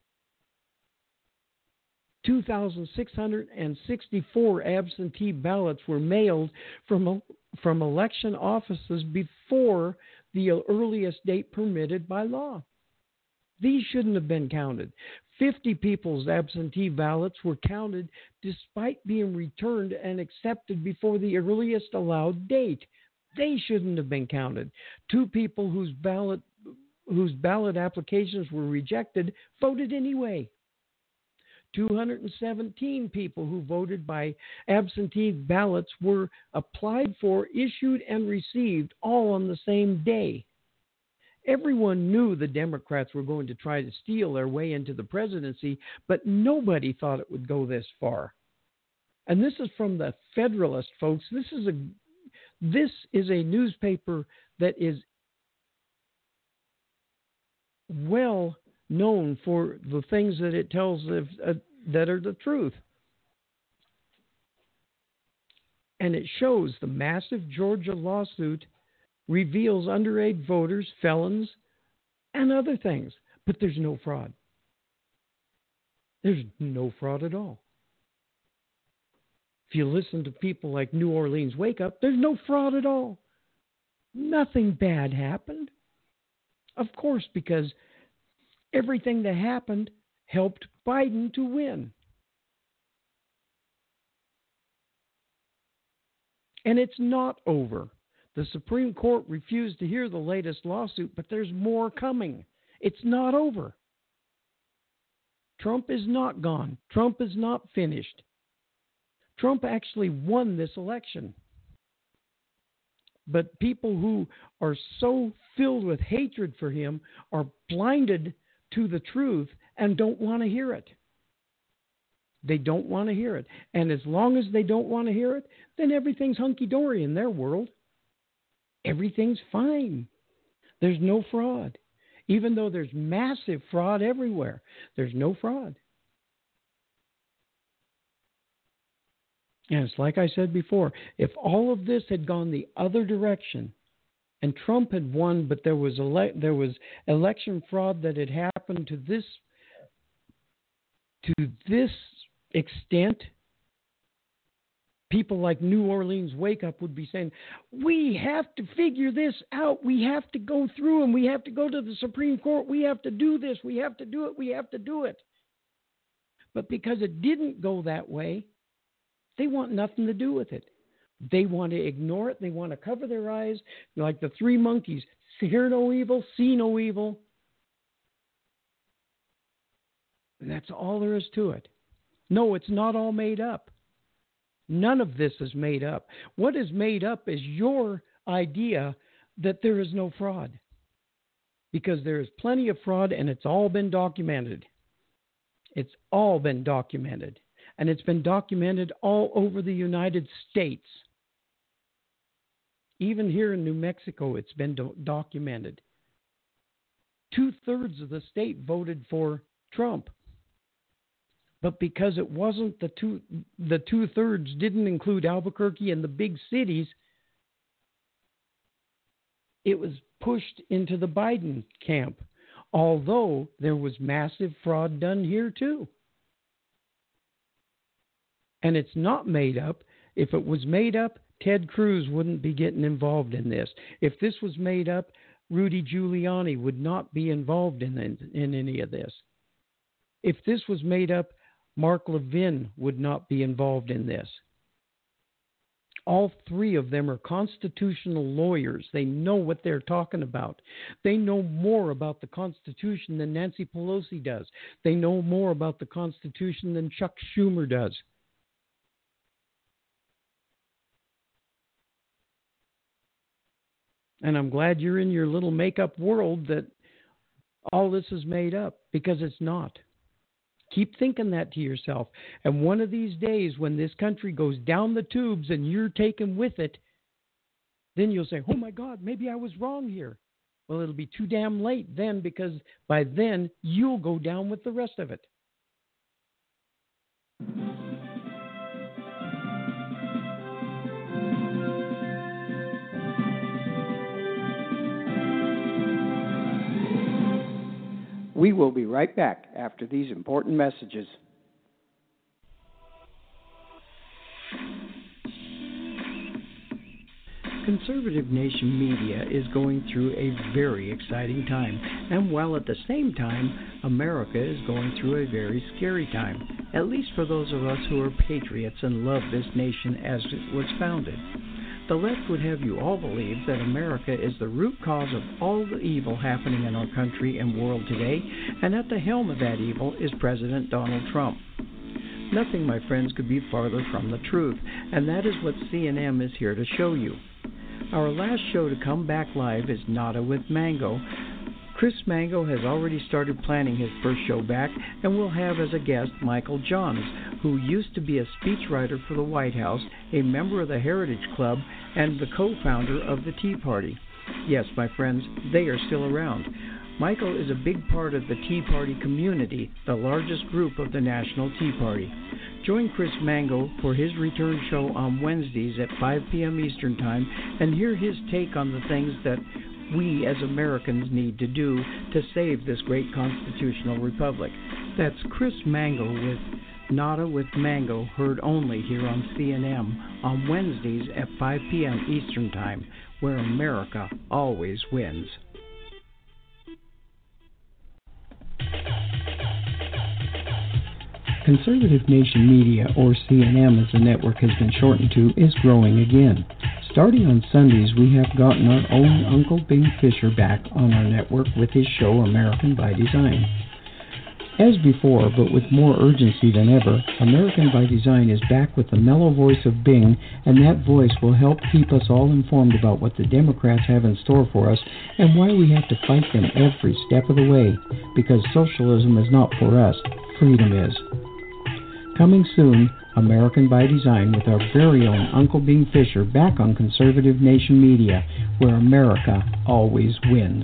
two thousand six hundred sixty-four absentee ballots were mailed from, from election offices before the earliest date permitted by law. These shouldn't have been counted. fifty people's absentee ballots were counted despite being returned and accepted before the earliest allowed date. They shouldn't have been counted. Two people whose ballot whose ballot applications were rejected voted anyway. two hundred seventeen people who voted by absentee ballots were applied for, issued, and received all on the same day. Everyone knew the Democrats were going to try to steal their way into the presidency, but nobody thought it would go this far. And this is from the Federalist, folks. This is a this is a newspaper that is well known for the things that it tells of, uh, that are the truth. And it shows the massive Georgia lawsuit reveals underage voters, felons, and other things. But there's no fraud. There's no fraud at all. If you listen to people like New Orleans Wake Up, there's no fraud at all. Nothing bad happened. Of course, because everything that happened helped Biden to win. And it's not over. The Supreme Court refused to hear the latest lawsuit, but there's more coming. It's not over. Trump is not gone. Trump is not finished. Trump actually won this election. But people who are so filled with hatred for him are blinded to the truth and don't want to hear it. They don't want to hear it. And as long as they don't want to hear it, then everything's hunky-dory in their world. Everything's fine. There's no fraud. Even though there's massive fraud everywhere, there's no fraud. And it's like I said before, if all of this had gone the other direction and Trump had won, but there was ele- there was election fraud that had happened to this to this extent, people like New Orleans Wake Up would be saying, we have to figure this out. We have to go through and we have to go to the Supreme Court. We have to do this. We have to do it. We have to do it. But because it didn't go that way, they want nothing to do with it. They want to ignore it. They want to cover their eyes like the three monkeys. Hear no evil, see no evil. And that's all there is to it. No, it's not all made up. None of this is made up. What is made up is your idea that there is no fraud. Because there is plenty of fraud and it's all been documented. It's all been documented. And it's been documented all over the United States. Even here in New Mexico, it's been do- documented. Two-thirds of the state voted for Trump. But because it wasn't the two, the two-thirds didn't include Albuquerque and the big cities, it was pushed into the Biden camp. Although there was massive fraud done here too. And it's not made up. If it was made up, Ted Cruz wouldn't be getting involved in this. If this was made up, Rudy Giuliani would not be involved in, in, in any of this. If this was made up, Mark Levin would not be involved in this. All three of them are constitutional lawyers. They know what they're talking about. They know more about the Constitution than Nancy Pelosi does. They know more about the Constitution than Chuck Schumer does. And I'm glad you're in your little make-up world that all this is made up, because it's not. Keep thinking that to yourself. And one of these days when this country goes down the tubes and you're taken with it, then you'll say, oh my God, maybe I was wrong here. Well, it'll be too damn late then, because by then you'll go down with the rest of it. We will be right back after these important messages. Conservative Nation Media is going through a very exciting time, and while at the same time, America is going through a very scary time, at least for those of us who are patriots and love this nation as it was founded. The left would have you all believe that America is the root cause of all the evil happening in our country and world today, and at the helm of that evil is President Donald Trump. Nothing, my friends, could be farther from the truth, and that is what C N M is here to show you. Our last show to come back live is Nada with Mango. Chris Mango has already started planning his first show back, and we'll have as a guest Michael Johns, who used to be a speechwriter for the White House, a member of the Heritage Club, and the co-founder of the Tea Party. Yes, my friends, they are still around. Michael is a big part of the Tea Party community, the largest group of the National Tea Party. Join Chris Mango for his return show on Wednesdays at five p.m. Eastern Time and hear his take on the things that we as Americans need to do to save this great constitutional republic. That's Chris Mango with Nada with Mango, heard only here on C N M on Wednesdays at five p.m. Eastern Time, where America always wins. Conservative Nation Media, or C N M as the network has been shortened to, is growing again. Starting on Sundays, we have gotten our own Uncle Bing Fisher back on our network with his show American by Design. As before, but with more urgency than ever, American by Design is back with the mellow voice of Bing, and that voice will help keep us all informed about what the Democrats have in store for us and why we have to fight them every step of the way, because socialism is not for us, freedom is. Coming soon, American by Design with our very own Uncle Bing Fisher back on Conservative Nation Media, where America always wins.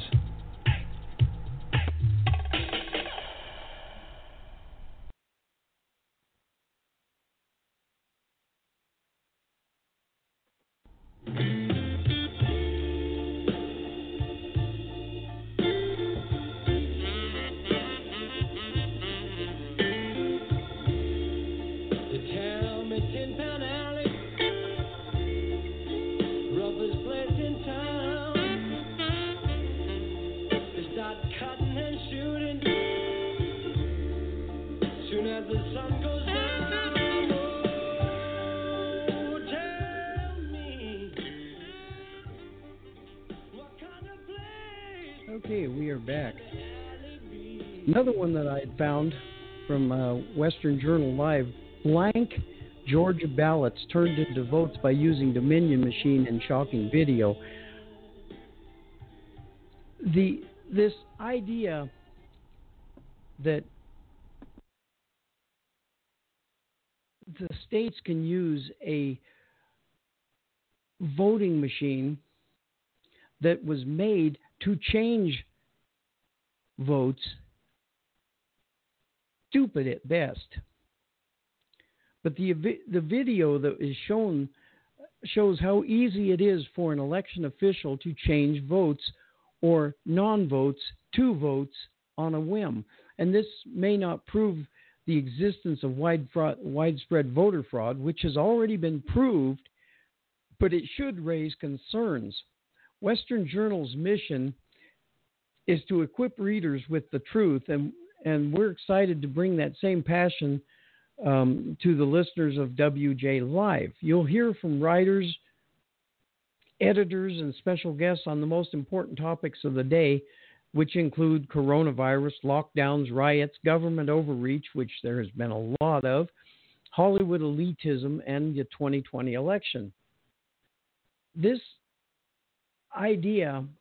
Okay, we are back. Another one that I had found from uh, Western Journal Live, blank Georgia ballots turned into votes by using Dominion machine and shocking video. The this idea that the states can use a voting machine that was made to change votes, stupid at best. But the the video that is shown shows how easy it is for an election official to change votes or non-votes to votes on a whim. And this may not prove the existence of wide fraud, widespread voter fraud, which has already been proved, but it should raise concerns. Western Journal's mission is to equip readers with the truth, and, and we're excited to bring that same passion um, to the listeners of W J Live. You'll hear from writers, editors, and special guests on the most important topics of the day, which include coronavirus, lockdowns, riots, government overreach, which there has been a lot of, Hollywood elitism, and the twenty twenty election. This idea,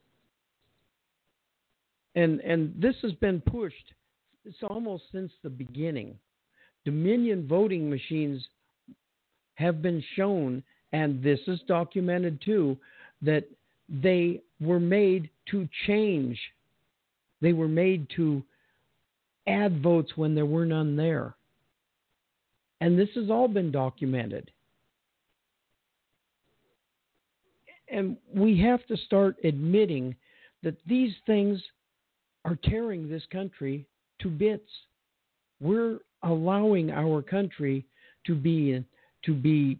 and and this has been pushed, it's almost since the beginning. Dominion voting machines have been shown, and this is documented too, that they were made to change. They were made to add votes when there were none there. And this has all been documented. And we have to start admitting that these things are tearing this country to bits. We're allowing our country to be to be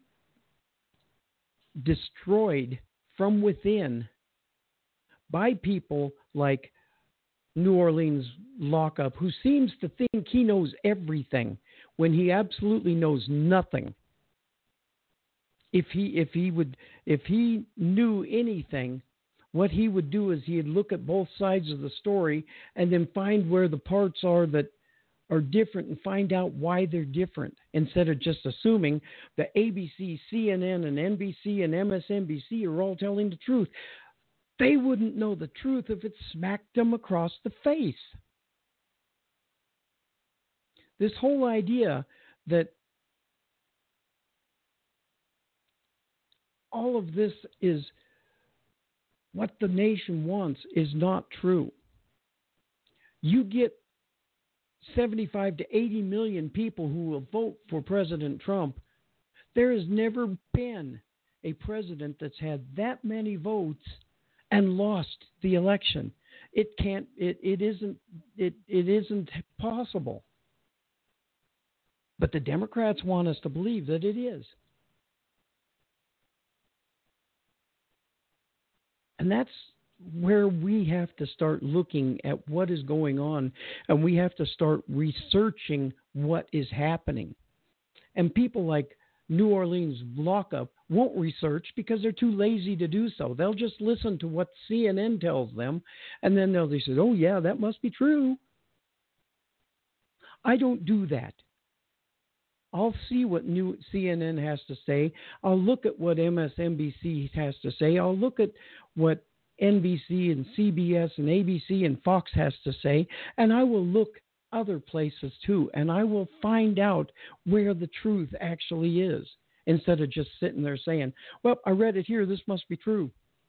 destroyed from within by people like New Orleans lockup, who seems to think he knows everything when he absolutely knows nothing. If he if he would if he knew anything, what he would do is he'd look at both sides of the story and then find where the parts are that are different and find out why they're different, instead of just assuming that A B C, C N N, and N B C and M S N B C are all telling the truth. They wouldn't know the truth if it smacked them across the face. This whole idea that all of this is what the nation wants is not true. You get seventy-five to eighty million people who will vote for President Trump. There has never been a president that's had that many votes and lost the election. It can't, it, it isn't, it, it isn't possible. But the Democrats want us to believe that it is. And that's where we have to start looking at what is going on, and we have to start researching what is happening. And people like New Orleans lockup won't research because they're too lazy to do so. They'll just listen to what C N N tells them, and then they'll they say, oh, yeah, that must be true. I don't do that. I'll see what new C N N has to say. I'll look at what M S N B C has to say. I'll look at what N B C and C B S and A B C and Fox has to say, and I will look other places too, and I will find out where the truth actually is, instead of just sitting there saying, well, I read it here, this must be true.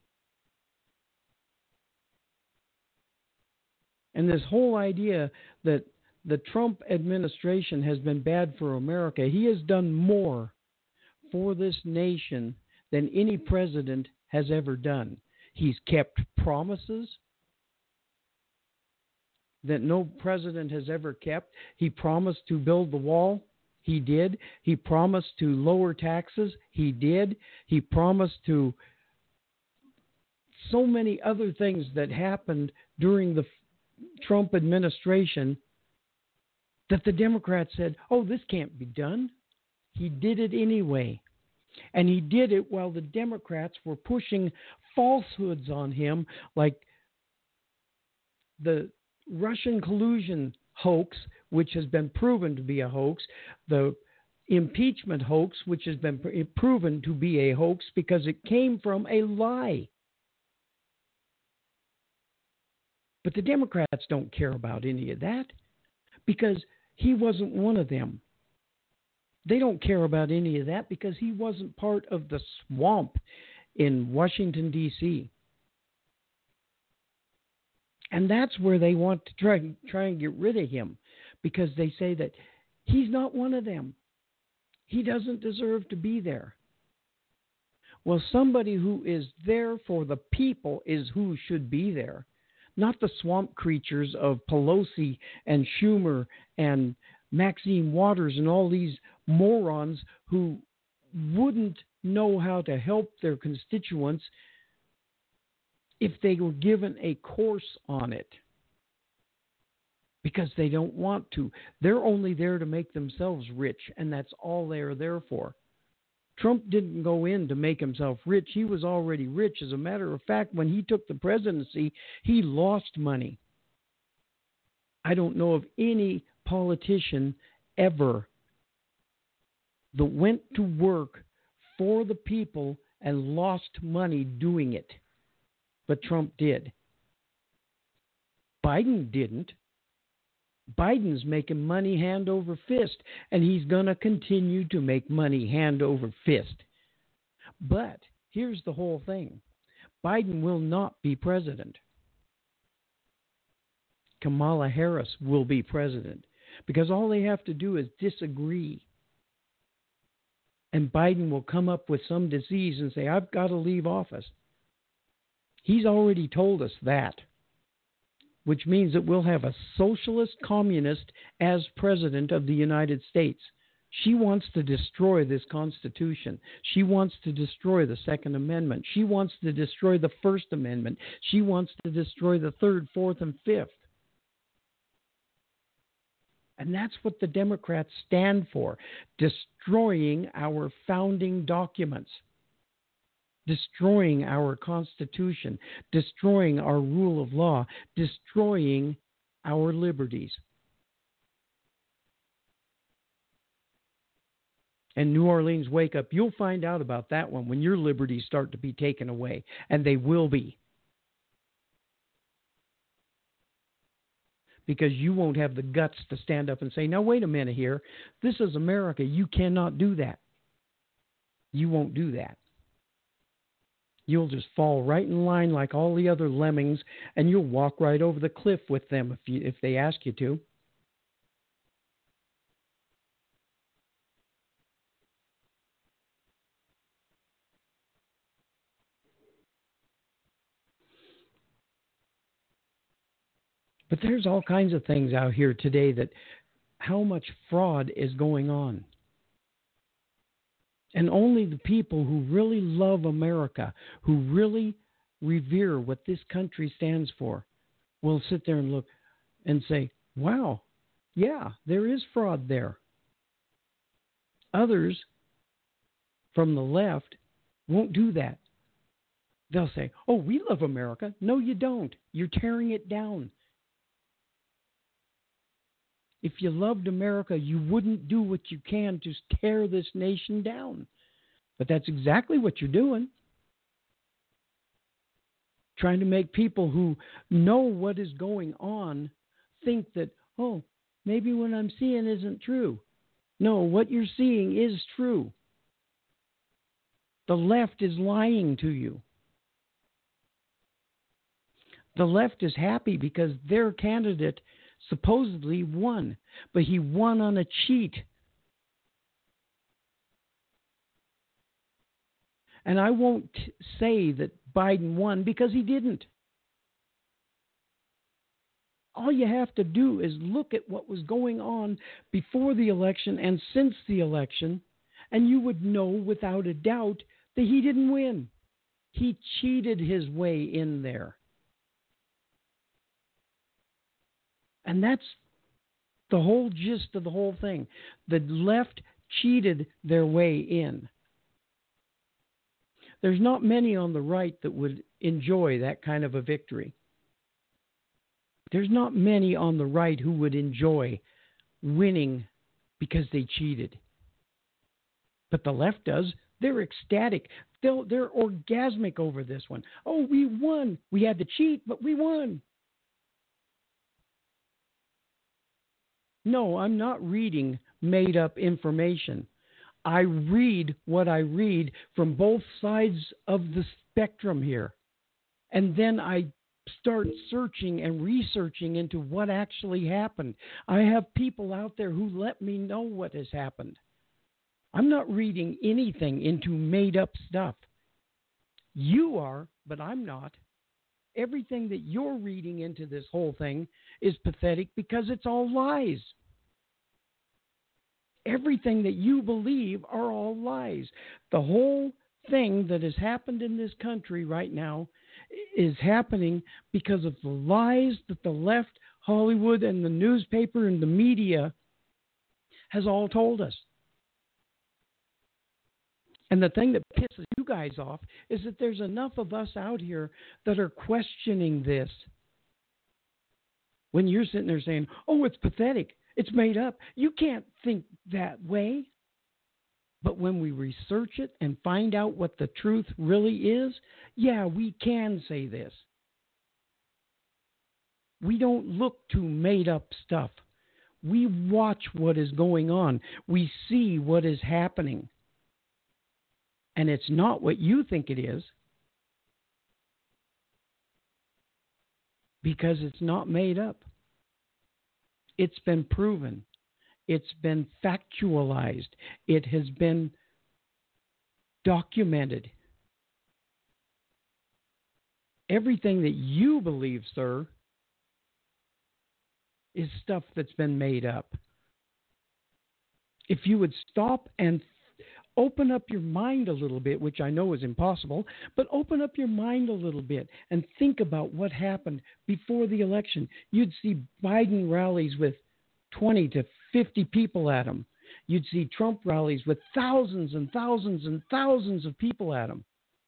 And this whole idea that the Trump administration has been bad for America, he has done more for this nation than any president has ever done. He's kept promises that no president has ever kept. He promised to build the wall. He did. He promised to lower taxes. He did. He promised to so many other things that happened during the Trump administration that the Democrats said, oh, this can't be done. He did it anyway. And he did it while the Democrats were pushing falsehoods on him, like the Russian collusion hoax, which has been proven to be a hoax, the impeachment hoax, which has been pr- proven to be a hoax because it came from a lie. But the Democrats don't care about any of that because he wasn't one of them. They don't care about any of that because he wasn't part of the swamp in Washington, D C And that's where they want to try, try and get rid of him, because they say that he's not one of them. He doesn't deserve to be there. Well, somebody who is there for the people is who should be there, not the swamp creatures of Pelosi and Schumer and Maxine Waters and all these morons who wouldn't know how to help their constituents if they were given a course on it, because they don't want to. They're only there to make themselves rich, and that's all they're there for. Trump didn't go in to make himself rich. He was already rich. As a matter of fact, when he took the presidency, he lost money. I don't know of any politician ever that went to work for the people and lost money doing it. But Trump did. Biden didn't. Biden's making money hand over fist, and he's going to continue to make money hand over fist. But here's the whole thing. Biden will not be president. Kamala Harris will be president, because all they have to do is disagree. And Biden will come up with some disease and say, I've got to leave office. He's already told us that, which means that we'll have a socialist communist as president of the United States. She wants to destroy this Constitution. She wants to destroy the Second Amendment. She wants to destroy the First Amendment. She wants to destroy the Third, Fourth, and Fifth. And that's what the Democrats stand for, destroying our founding documents, destroying our Constitution, destroying our rule of law, destroying our liberties. And New Orleans, wake up. You'll find out about that one when your liberties start to be taken away, and they will be. Because you won't have the guts to stand up and say, now, wait a minute here. This is America. You cannot do that. You won't do that. You'll just fall right in line like all the other lemmings, and you'll walk right over the cliff with them if you, if they ask you to. But there's all kinds of things out here today that how much fraud is going on. And only the people who really love America, who really revere what this country stands for, will sit there and look and say, wow, yeah, there is fraud there. Others from the left won't do that. They'll say, oh, we love America. No, you don't. You're tearing it down. If you loved America, you wouldn't do what you can to tear this nation down. But that's exactly what you're doing. Trying to make people who know what is going on think that, oh, maybe what I'm seeing isn't true. No, what you're seeing is true. The left is lying to you. The left is happy because their candidate supposedly won, but he won on a cheat. And I won't say that Biden won because he didn't. All you have to do is look at what was going on before the election and since the election, and you would know without a doubt that he didn't win. He cheated his way in there. And that's the whole gist of the whole thing. The left cheated their way in. There's not many on the right that would enjoy that kind of a victory. There's not many on the right who would enjoy winning because they cheated. But the left does. They're ecstatic. They'll, they're orgasmic over this one. Oh, we won. We had to cheat, but we won. No, I'm not reading made-up information. I read what I read from both sides of the spectrum here. And then I start searching and researching into what actually happened. I have people out there who let me know what has happened. I'm not reading anything into made-up stuff. You are, but I'm not. Everything that you're reading into this whole thing is pathetic because it's all lies. Everything that you believe are all lies. The whole thing that has happened in this country right now is happening because of the lies that the left, Hollywood, and the newspaper and the media has all told us. And the thing that pisses you guys off is that there's enough of us out here that are questioning this. When you're sitting there saying, oh, it's pathetic, it's made up. You can't think that way. But when we research it and find out what the truth really is, yeah, we can say this. We don't look to made up stuff. We watch what is going on. We see what is happening. And it's not what you think it is, because it's not made up. It's been proven. It's been factualized. It has been documented. Everything that you believe, sir, is stuff that's been made up. If you would stop and open up your mind a little bit, which I know is impossible, but open up your mind a little bit and think about what happened before the election. You'd see Biden rallies with twenty to fifty people at them. You'd see Trump rallies with thousands and thousands and thousands of people at them.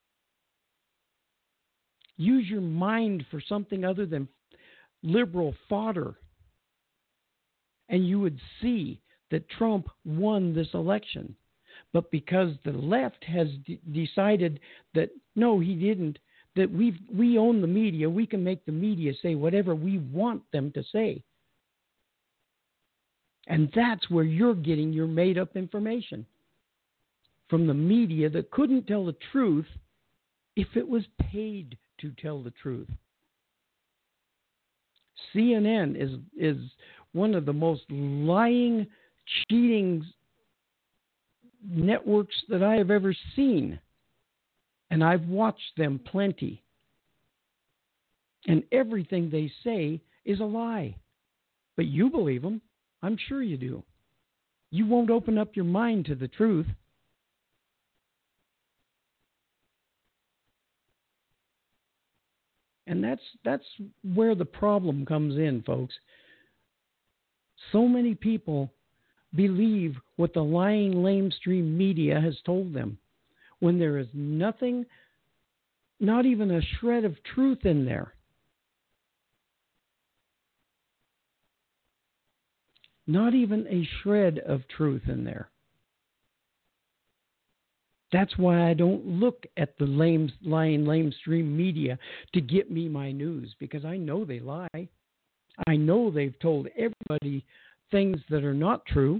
Use your mind for something other than liberal fodder, and you would see that Trump won this election. But because the left has d- decided that, no, he didn't, that we we own the media, we can make the media say whatever we want them to say. And that's where you're getting your made-up information. From the media that couldn't tell the truth if it was paid to tell the truth. C N N is is one of the most lying, cheating networks that I have ever seen. And I've watched them plenty. And everything they say is a lie. But you believe them. I'm sure you do. You won't open up your mind to the truth. And that's that's where the problem comes in, folks. So many people believe what the lying, lamestream media has told them when there is nothing, not even a shred of truth in there. Not even a shred of truth in there. That's why I don't look at the lame, lying, lamestream media to get me my news, because I know they lie. I know they've told everybody things that are not true.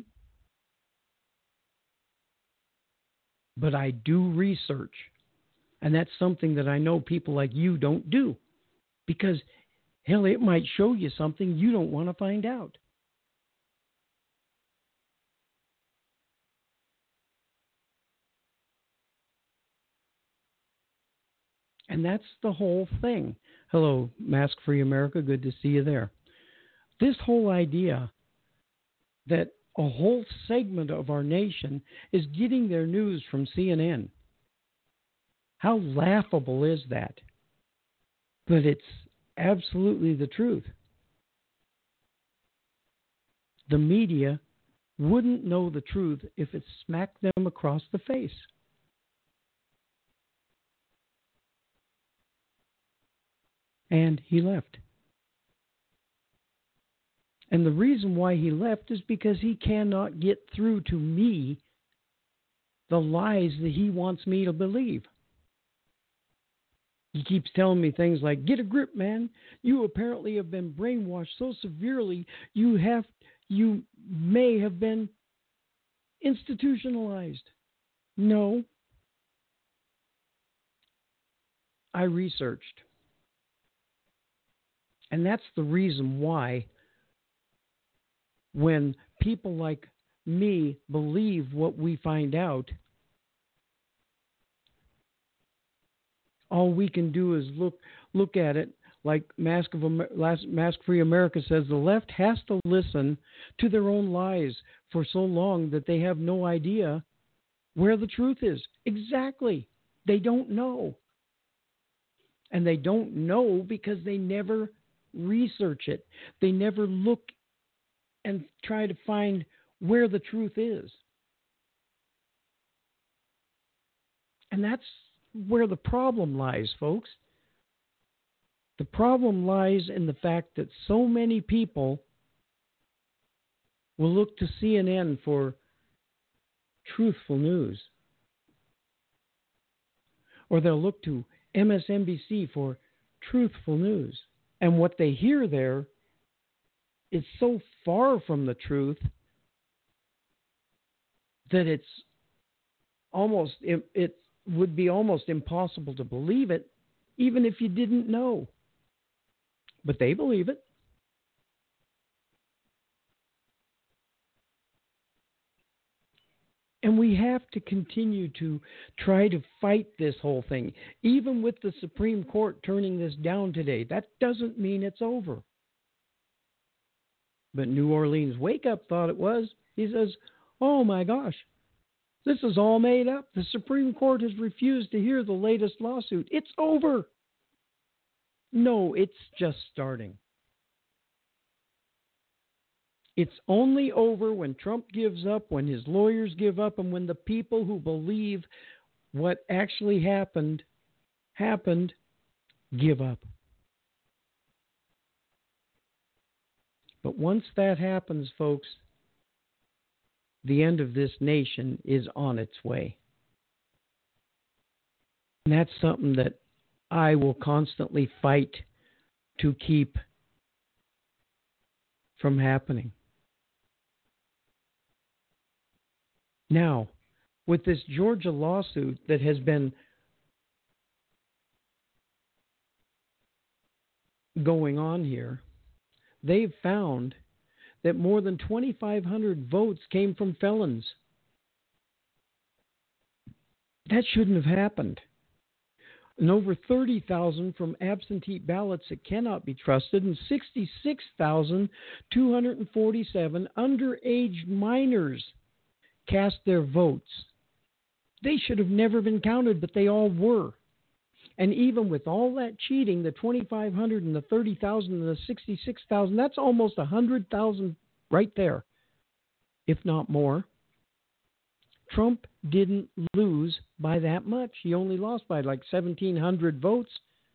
But I do research. And that's something that I know people like you don't do. Because, hell, it might show you something you don't want to find out. And that's the whole thing. Hello, Mask Free America. Good to see you there. This whole idea that a whole segment of our nation is getting their news from C N N. How laughable is that? But it's absolutely the truth. The media wouldn't know the truth if it smacked them across the face. And he left. And the reason why he left is because he cannot get through to me the lies that he wants me to believe. He keeps telling me things like, get a grip, man. You apparently have been brainwashed so severely, you have, you may have been institutionalized. No. I researched. And that's the reason why when people like me believe what we find out, all we can do is look look at it like Mask of Amer- Mask Free America says. The left has to listen to their own lies for so long that they have no idea where the truth is. Exactly. They don't know. And they don't know because they never research it. They never look and try to find where the truth is. And that's where the problem lies, folks. The problem lies in the fact that so many people will look to C N N for truthful news. Or they'll look to M S N B C for truthful news. And what they hear there is so far from the truth that it's almost, it, it would be almost impossible to believe it, even if you didn't know. But they believe it. And we have to continue to try to fight this whole thing. Even with the Supreme Court turning this down today, that doesn't mean it's over. But New Orleans Wake Up thought it was. He says, oh my gosh, this is all made up. The Supreme Court has refused to hear the latest lawsuit. It's over. No, it's just starting. It's only over when Trump gives up, when his lawyers give up, and when the people who believe what actually happened, happened, give up. But once that happens, folks, the end of this nation is on its way. And that's something that I will constantly fight to keep from happening. Now, with this Georgia lawsuit that has been going on here, they've found that more than twenty-five hundred votes came from felons. That shouldn't have happened. and over thirty thousand from absentee ballots that cannot be trusted, and sixty-six thousand two hundred forty-seven underage minors cast their votes. They should have never been counted, but they all were. And even with all that cheating, the twenty-five hundred and the thirty thousand and the sixty-six thousand, that's almost one hundred thousand right there, if not more. Trump didn't lose by that much. He only lost by like seventeen hundred votes.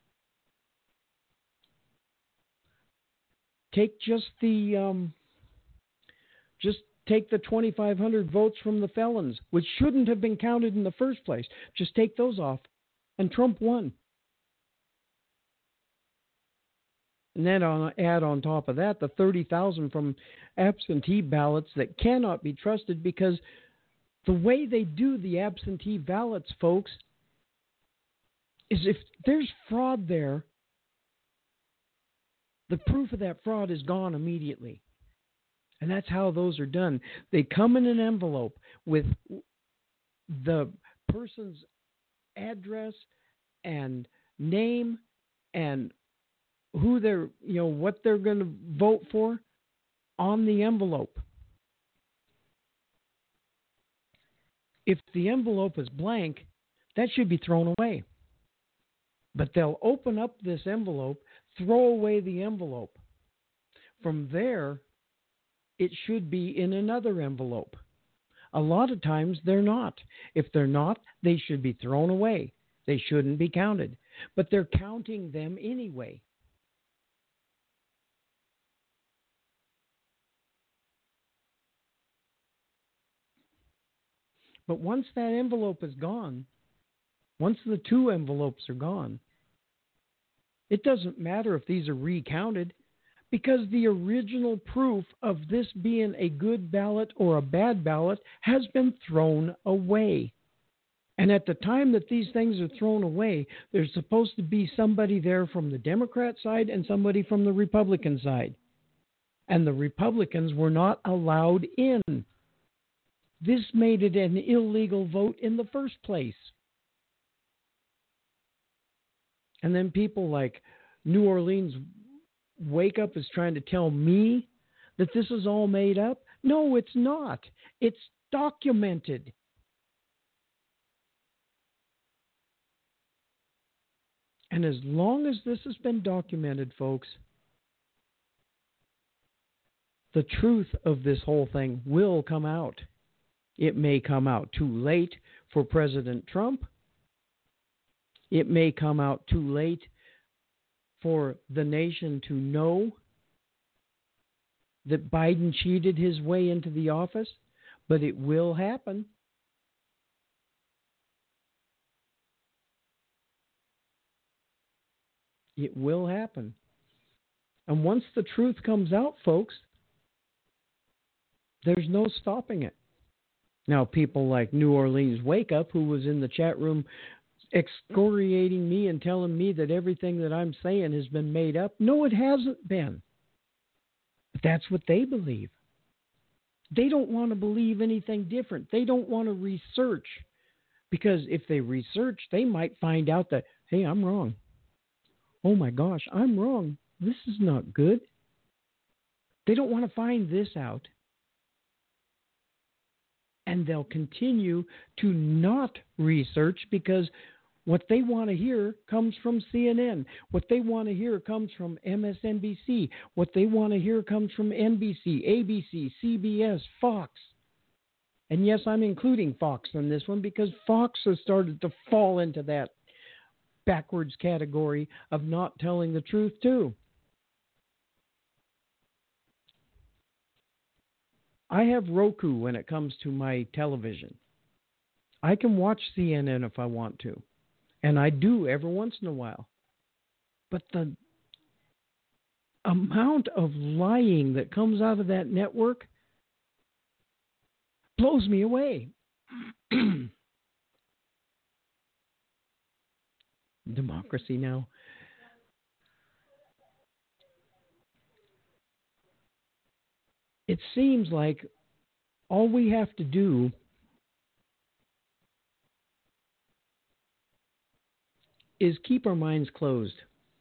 Take just the, um, just take the twenty-five hundred votes from the felons, which shouldn't have been counted in the first place. Just take those off, and Trump won. And then on, add on top of that the thirty thousand from absentee ballots that cannot be trusted, because the way they do the absentee ballots, folks, is if there's fraud there, the proof of that fraud is gone immediately. And that's how those are done. They come in an envelope with the person's address and name and who they're, you know, what they're going to vote for on the envelope. If the envelope is blank, that should be thrown away. But they'll open up this envelope, throw away the envelope. From there, it should be in another envelope. A lot of times they're not. If they're not, they should be thrown away. They shouldn't be counted. But they're counting them anyway. But once that envelope is gone, once the two envelopes are gone, it doesn't matter if these are recounted, because the original proof of this being a good ballot or a bad ballot has been thrown away. And at the time that these things are thrown away, there's supposed to be somebody there from the Democrat side and somebody from the Republican side. And the Republicans were not allowed in. This made it an illegal vote in the first place. And then people like New Orleans Wake Up is trying to tell me that this is all made up. No, it's not. It's documented. And as long as this has been documented, folks, the truth of this whole thing will come out. It may come out too late for President Trump. It may come out too late for the nation to know that Biden cheated his way into the office, but it will happen. It will happen. And once the truth comes out, folks, there's no stopping it. Now, people like New Orleans Wake Up, who was in the chat room excoriating me and telling me that everything that I'm saying has been made up. No, it hasn't been. But that's what they believe. They don't want to believe anything different. They don't want to research, because if they research, they might find out that, hey, I'm wrong. Oh my gosh, I'm wrong. This is not good. They don't want to find this out. And they'll continue to not research, because what they want to hear comes from C N N. What they want to hear comes from M S N B C. What they want to hear comes from N B C, A B C, C B S, Fox. And yes, I'm including Fox in this one, because Fox has started to fall into that backwards category of not telling the truth too. I have Roku when it comes to my television. I can watch C N N if I want to, and I do every once in a while. But the amount of lying that comes out of that network blows me away. Democracy now. It seems like all we have to do is keep our minds closed.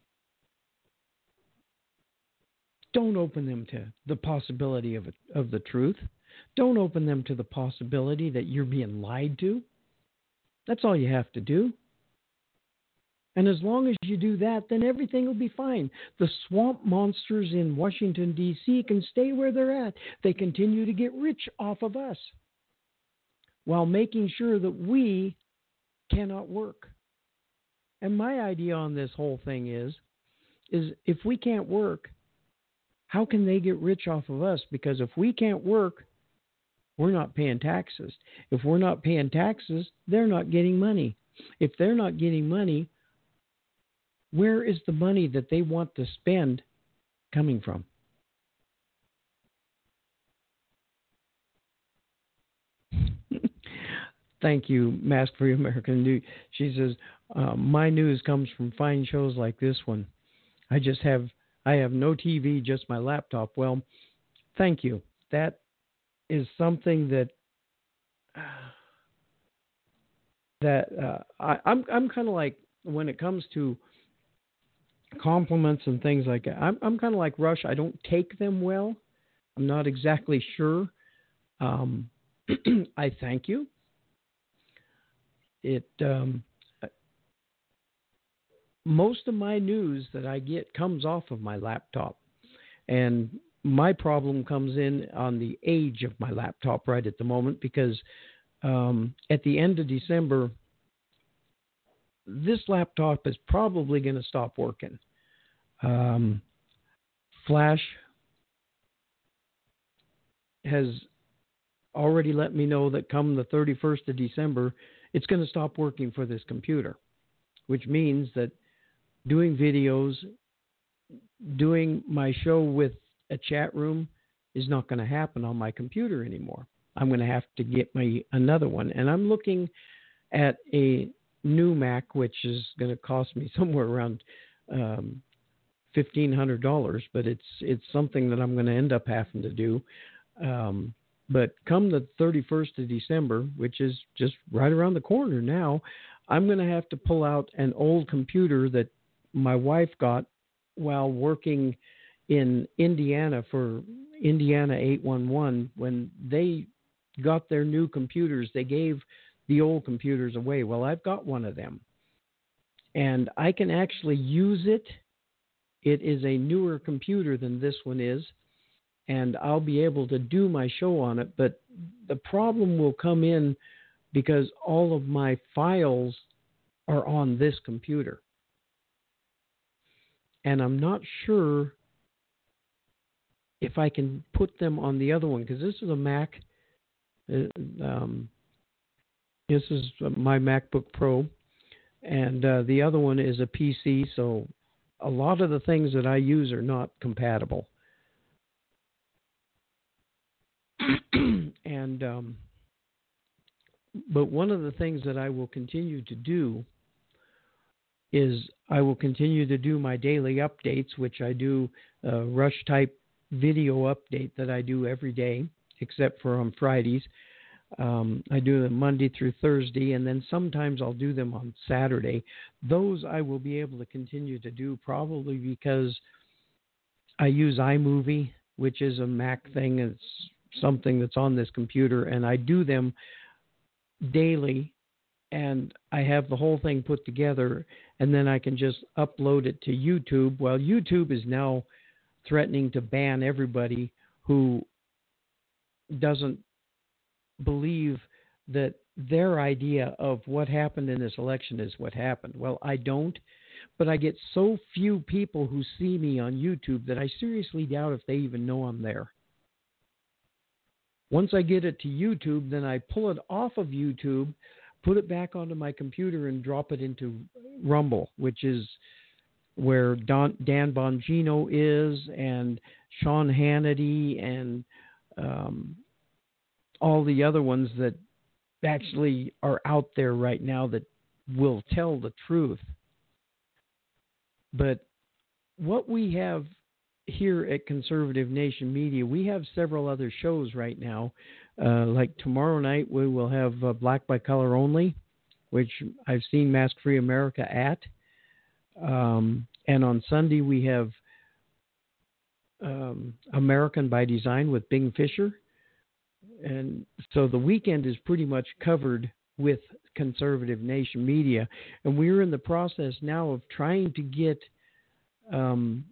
Don't open them to the possibility of of the truth. Don't open them to the possibility that you're being lied to. That's all you have to do. And as long as you do that, then everything will be fine. The swamp monsters in Washington, D C can stay where they're at. They continue to get rich off of us while making sure that we cannot work. And my idea on this whole thing is, is if we can't work, how can they get rich off of us? Because if we can't work, we're not paying taxes. If we're not paying taxes, they're not getting money. If they're not getting money, where is the money that they want to spend coming from? Thank you, Mask for American News. She says, uh, my news comes from fine shows like this one. I just have, I have no T V, just my laptop. Well, thank you. That is something that, uh, that uh, I, I'm, I'm kind of like, when it comes to compliments and things like that, I'm, I'm kind of like Rush. I don't take them well. I'm not exactly sure. Um, I thank you. It um, most of my news that I get comes off of my laptop, and my problem comes in on the age of my laptop right at the moment, because um, at the end of December, this laptop is probably going to stop working. Um, Flash has already let me know that come the thirty-first of December, it's going to stop working for this computer, which means that doing videos, doing my show with a chat room is not going to happen on my computer anymore. I'm going to have to get my another one. And I'm looking at a new Mac, which is going to cost me somewhere around um, fifteen hundred dollars, but it's it's something that I'm going to end up having to do. Um, but come the thirty-first of December, which is just right around the corner now, I'm going to have to pull out an old computer that my wife got while working in Indiana for Indiana eight one one. When they got their new computers, they gave the old computers away. Well, I've got one of them, and I can actually use it. It is a newer computer than this one is, and I'll be able to do my show on it. But the problem will come in because all of my files are on this computer. And I'm not sure if I can put them on the other one, because this is a Mac. Um, this is my MacBook Pro, and uh, the other one is a P C, so a lot of the things that I use are not compatible. and um, but one of the things that I will continue to do is I will continue to do my daily updates, which I do a Rush type video update that I do every day, except for on Fridays. Um, I do them Monday through Thursday, and then sometimes I'll do them on Saturday. Those I will be able to continue to do, probably because I use iMovie, which is a Mac thing. It's something that's on this computer, and I do them daily, and I have the whole thing put together, and then I can just upload it to YouTube. Well, YouTube is now threatening to ban everybody who doesn't believe that their idea of what happened in this election is what happened. Well, I don't, but I get so few people who see me on YouTube that I seriously doubt if they even know I'm there. Once I get it to YouTube, then I pull it off of YouTube, put it back onto my computer, and drop it into Rumble, which is where Don, Dan Bongino is, and Sean Hannity, and um, all the other ones that actually are out there right now that will tell the truth. But what we have here at Conservative Nation Media, we have several other shows right now. Uh, like tomorrow night, we will have uh, Black by Color Only, which I've seen Mask Free America at. Um, and on Sunday, we have um, American by Design with Bing Fisher. And so the weekend is pretty much covered with Conservative Nation Media. And we're in the process now of trying to get um,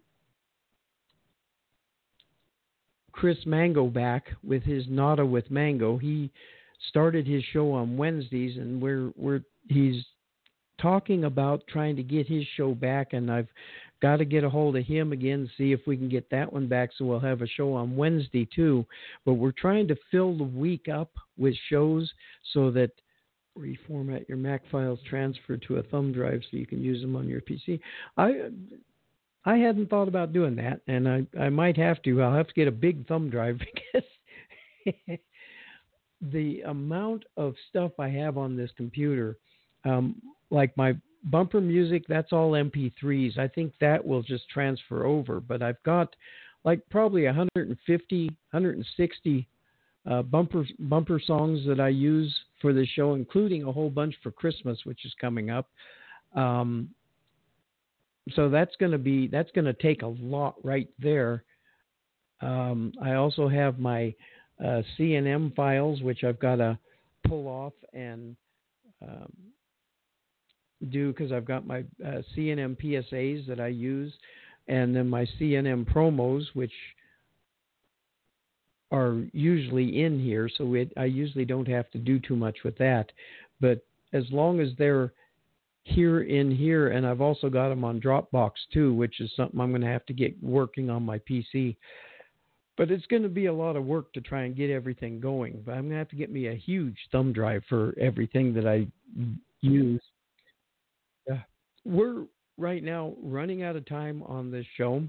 Chris Mango back with his Nada with Mango. He started his show on Wednesdays, and we're we're he's talking about trying to get his show back, and I've got to get a hold of him again, see if we can get that one back, so we'll have a show on Wednesday too. But we're trying to fill the week up with shows so that reformat your Mac files, transfer to a thumb drive so you can use them on your P C. I I hadn't thought about doing that, and I, I might have to. I'll have to get a big thumb drive because the amount of stuff I have on this computer, um, like my bumper music, that's all M P threes. I think that will just transfer over. But I've got like probably one hundred fifty, one hundred sixty uh, bumper bumper songs that I use for the show, including a whole bunch for Christmas, which is coming up. Um, so that's going to be that's going to take a lot right there. Um, I also have my uh, C N M files, which I've got to pull off and um, do because I've got my uh, C N M P S As that I use, and then my C N M promos, which are usually in here, so it, I usually don't have to do too much with that. But as long as they're here in here, and I've also got them on Dropbox too, which is something I'm going to have to get working on my P C. But it's going to be a lot of work to try and get everything going. But I'm going to have to get me a huge thumb drive for everything that I use. Uh, we're right now running out of time on this show.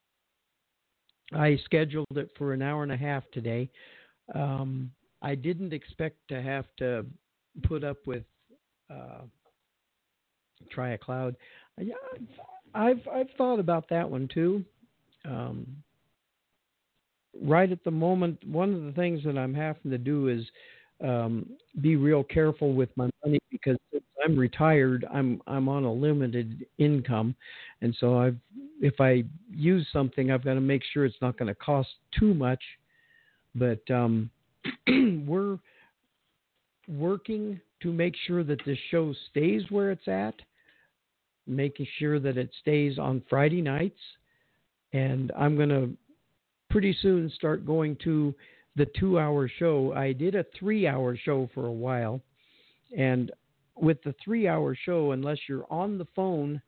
I scheduled it for an hour and a half today. Um, I didn't expect to have to put up with uh, Try a Cloud. Yeah, I've I've thought about that one too. Um, right at the moment, one of the things that I'm having to do is um, be real careful with my money because since I'm retired, I'm I'm on a limited income, and so I've if I use something, I've got to make sure it's not going to cost too much. But um, we're working to make sure that this show stays where it's at, making sure that it stays on Friday nights, and I'm going to pretty soon start going to the two-hour show. I did a three-hour show for a while, and with the three-hour show, unless you're on the phone,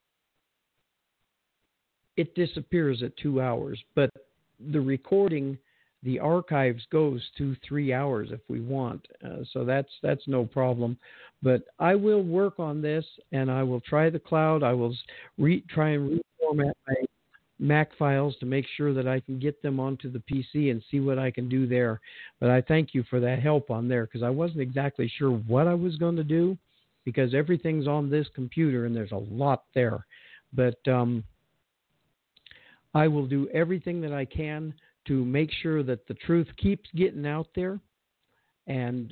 it disappears at two hours. But the recording, the archives goes to three hours if we want. Uh, so that's that's no problem. But I will work on this, and I will try the cloud. I will re- try and reformat my Mac files to make sure that I can get them onto the P C and see what I can do there. But I thank you for that help on there because I wasn't exactly sure what I was going to do because everything's on this computer and there's a lot there. But um, I will do everything that I can to make sure that the truth keeps getting out there. And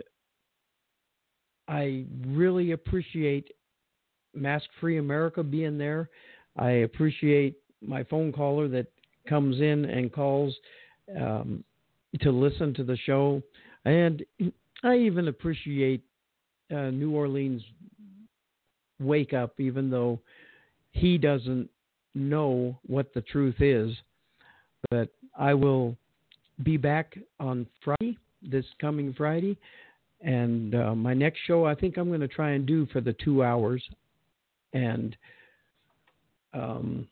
I really appreciate Mask Free America being there. I appreciate my phone caller that comes in and calls um, to listen to the show. And I even appreciate uh, New Orleans Wake Up, even though he doesn't know what the truth is. But I will be back on Friday, this coming Friday. And uh, my next show, I think I'm going to try and do for the two hours. And um,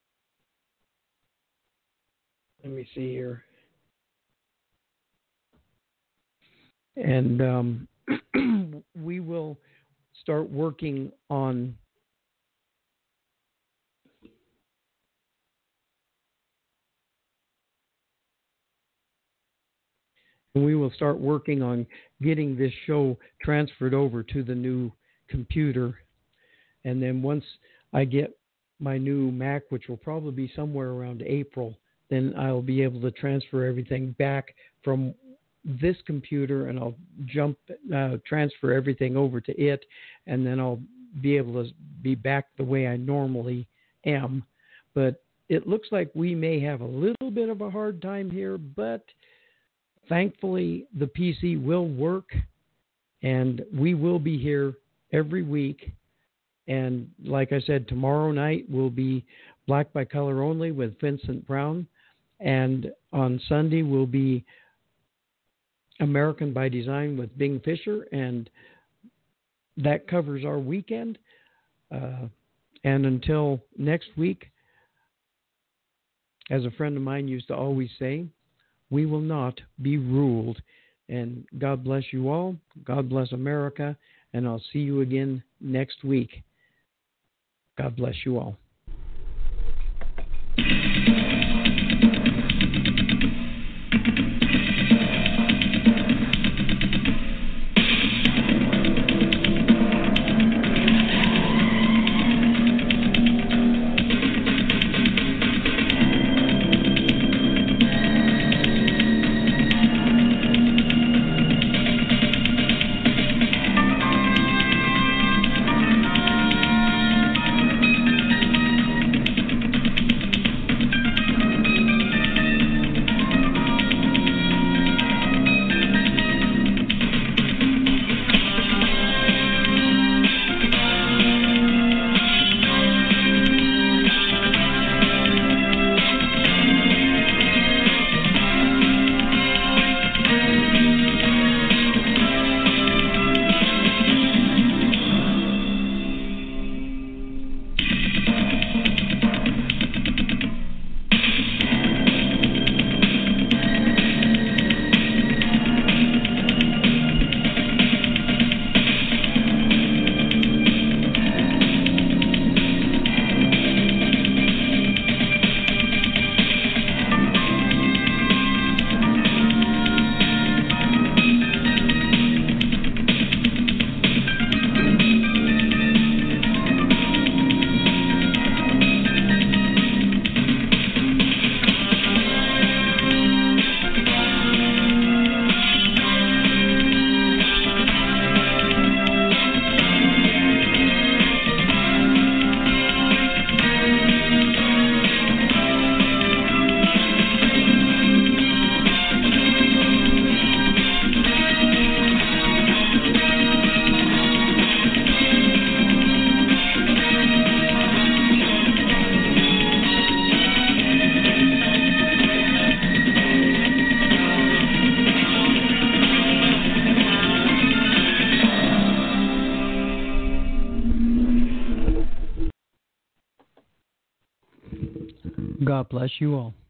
let me see here. And um, we will start working on we will start working on getting this show transferred over to the new computer. And then once I get my new Mac, which will probably be somewhere around April, then I'll be able to transfer everything back from this computer, and I'll jump, uh, transfer everything over to it, and then I'll be able to be back the way I normally m. But it looks like we may have a little bit of a hard time here, but thankfully the P C will work, and we will be here every week. And like I said, tomorrow night will be Black by Color Only with Vincent Brown, and on Sunday will be American by Design with Bing Fisher, and that covers our weekend. Uh, and until next week, as a friend of mine used to always say, we will not be ruled. And God bless you all. God bless America. And I'll see you again next week. God bless you all. God bless you all.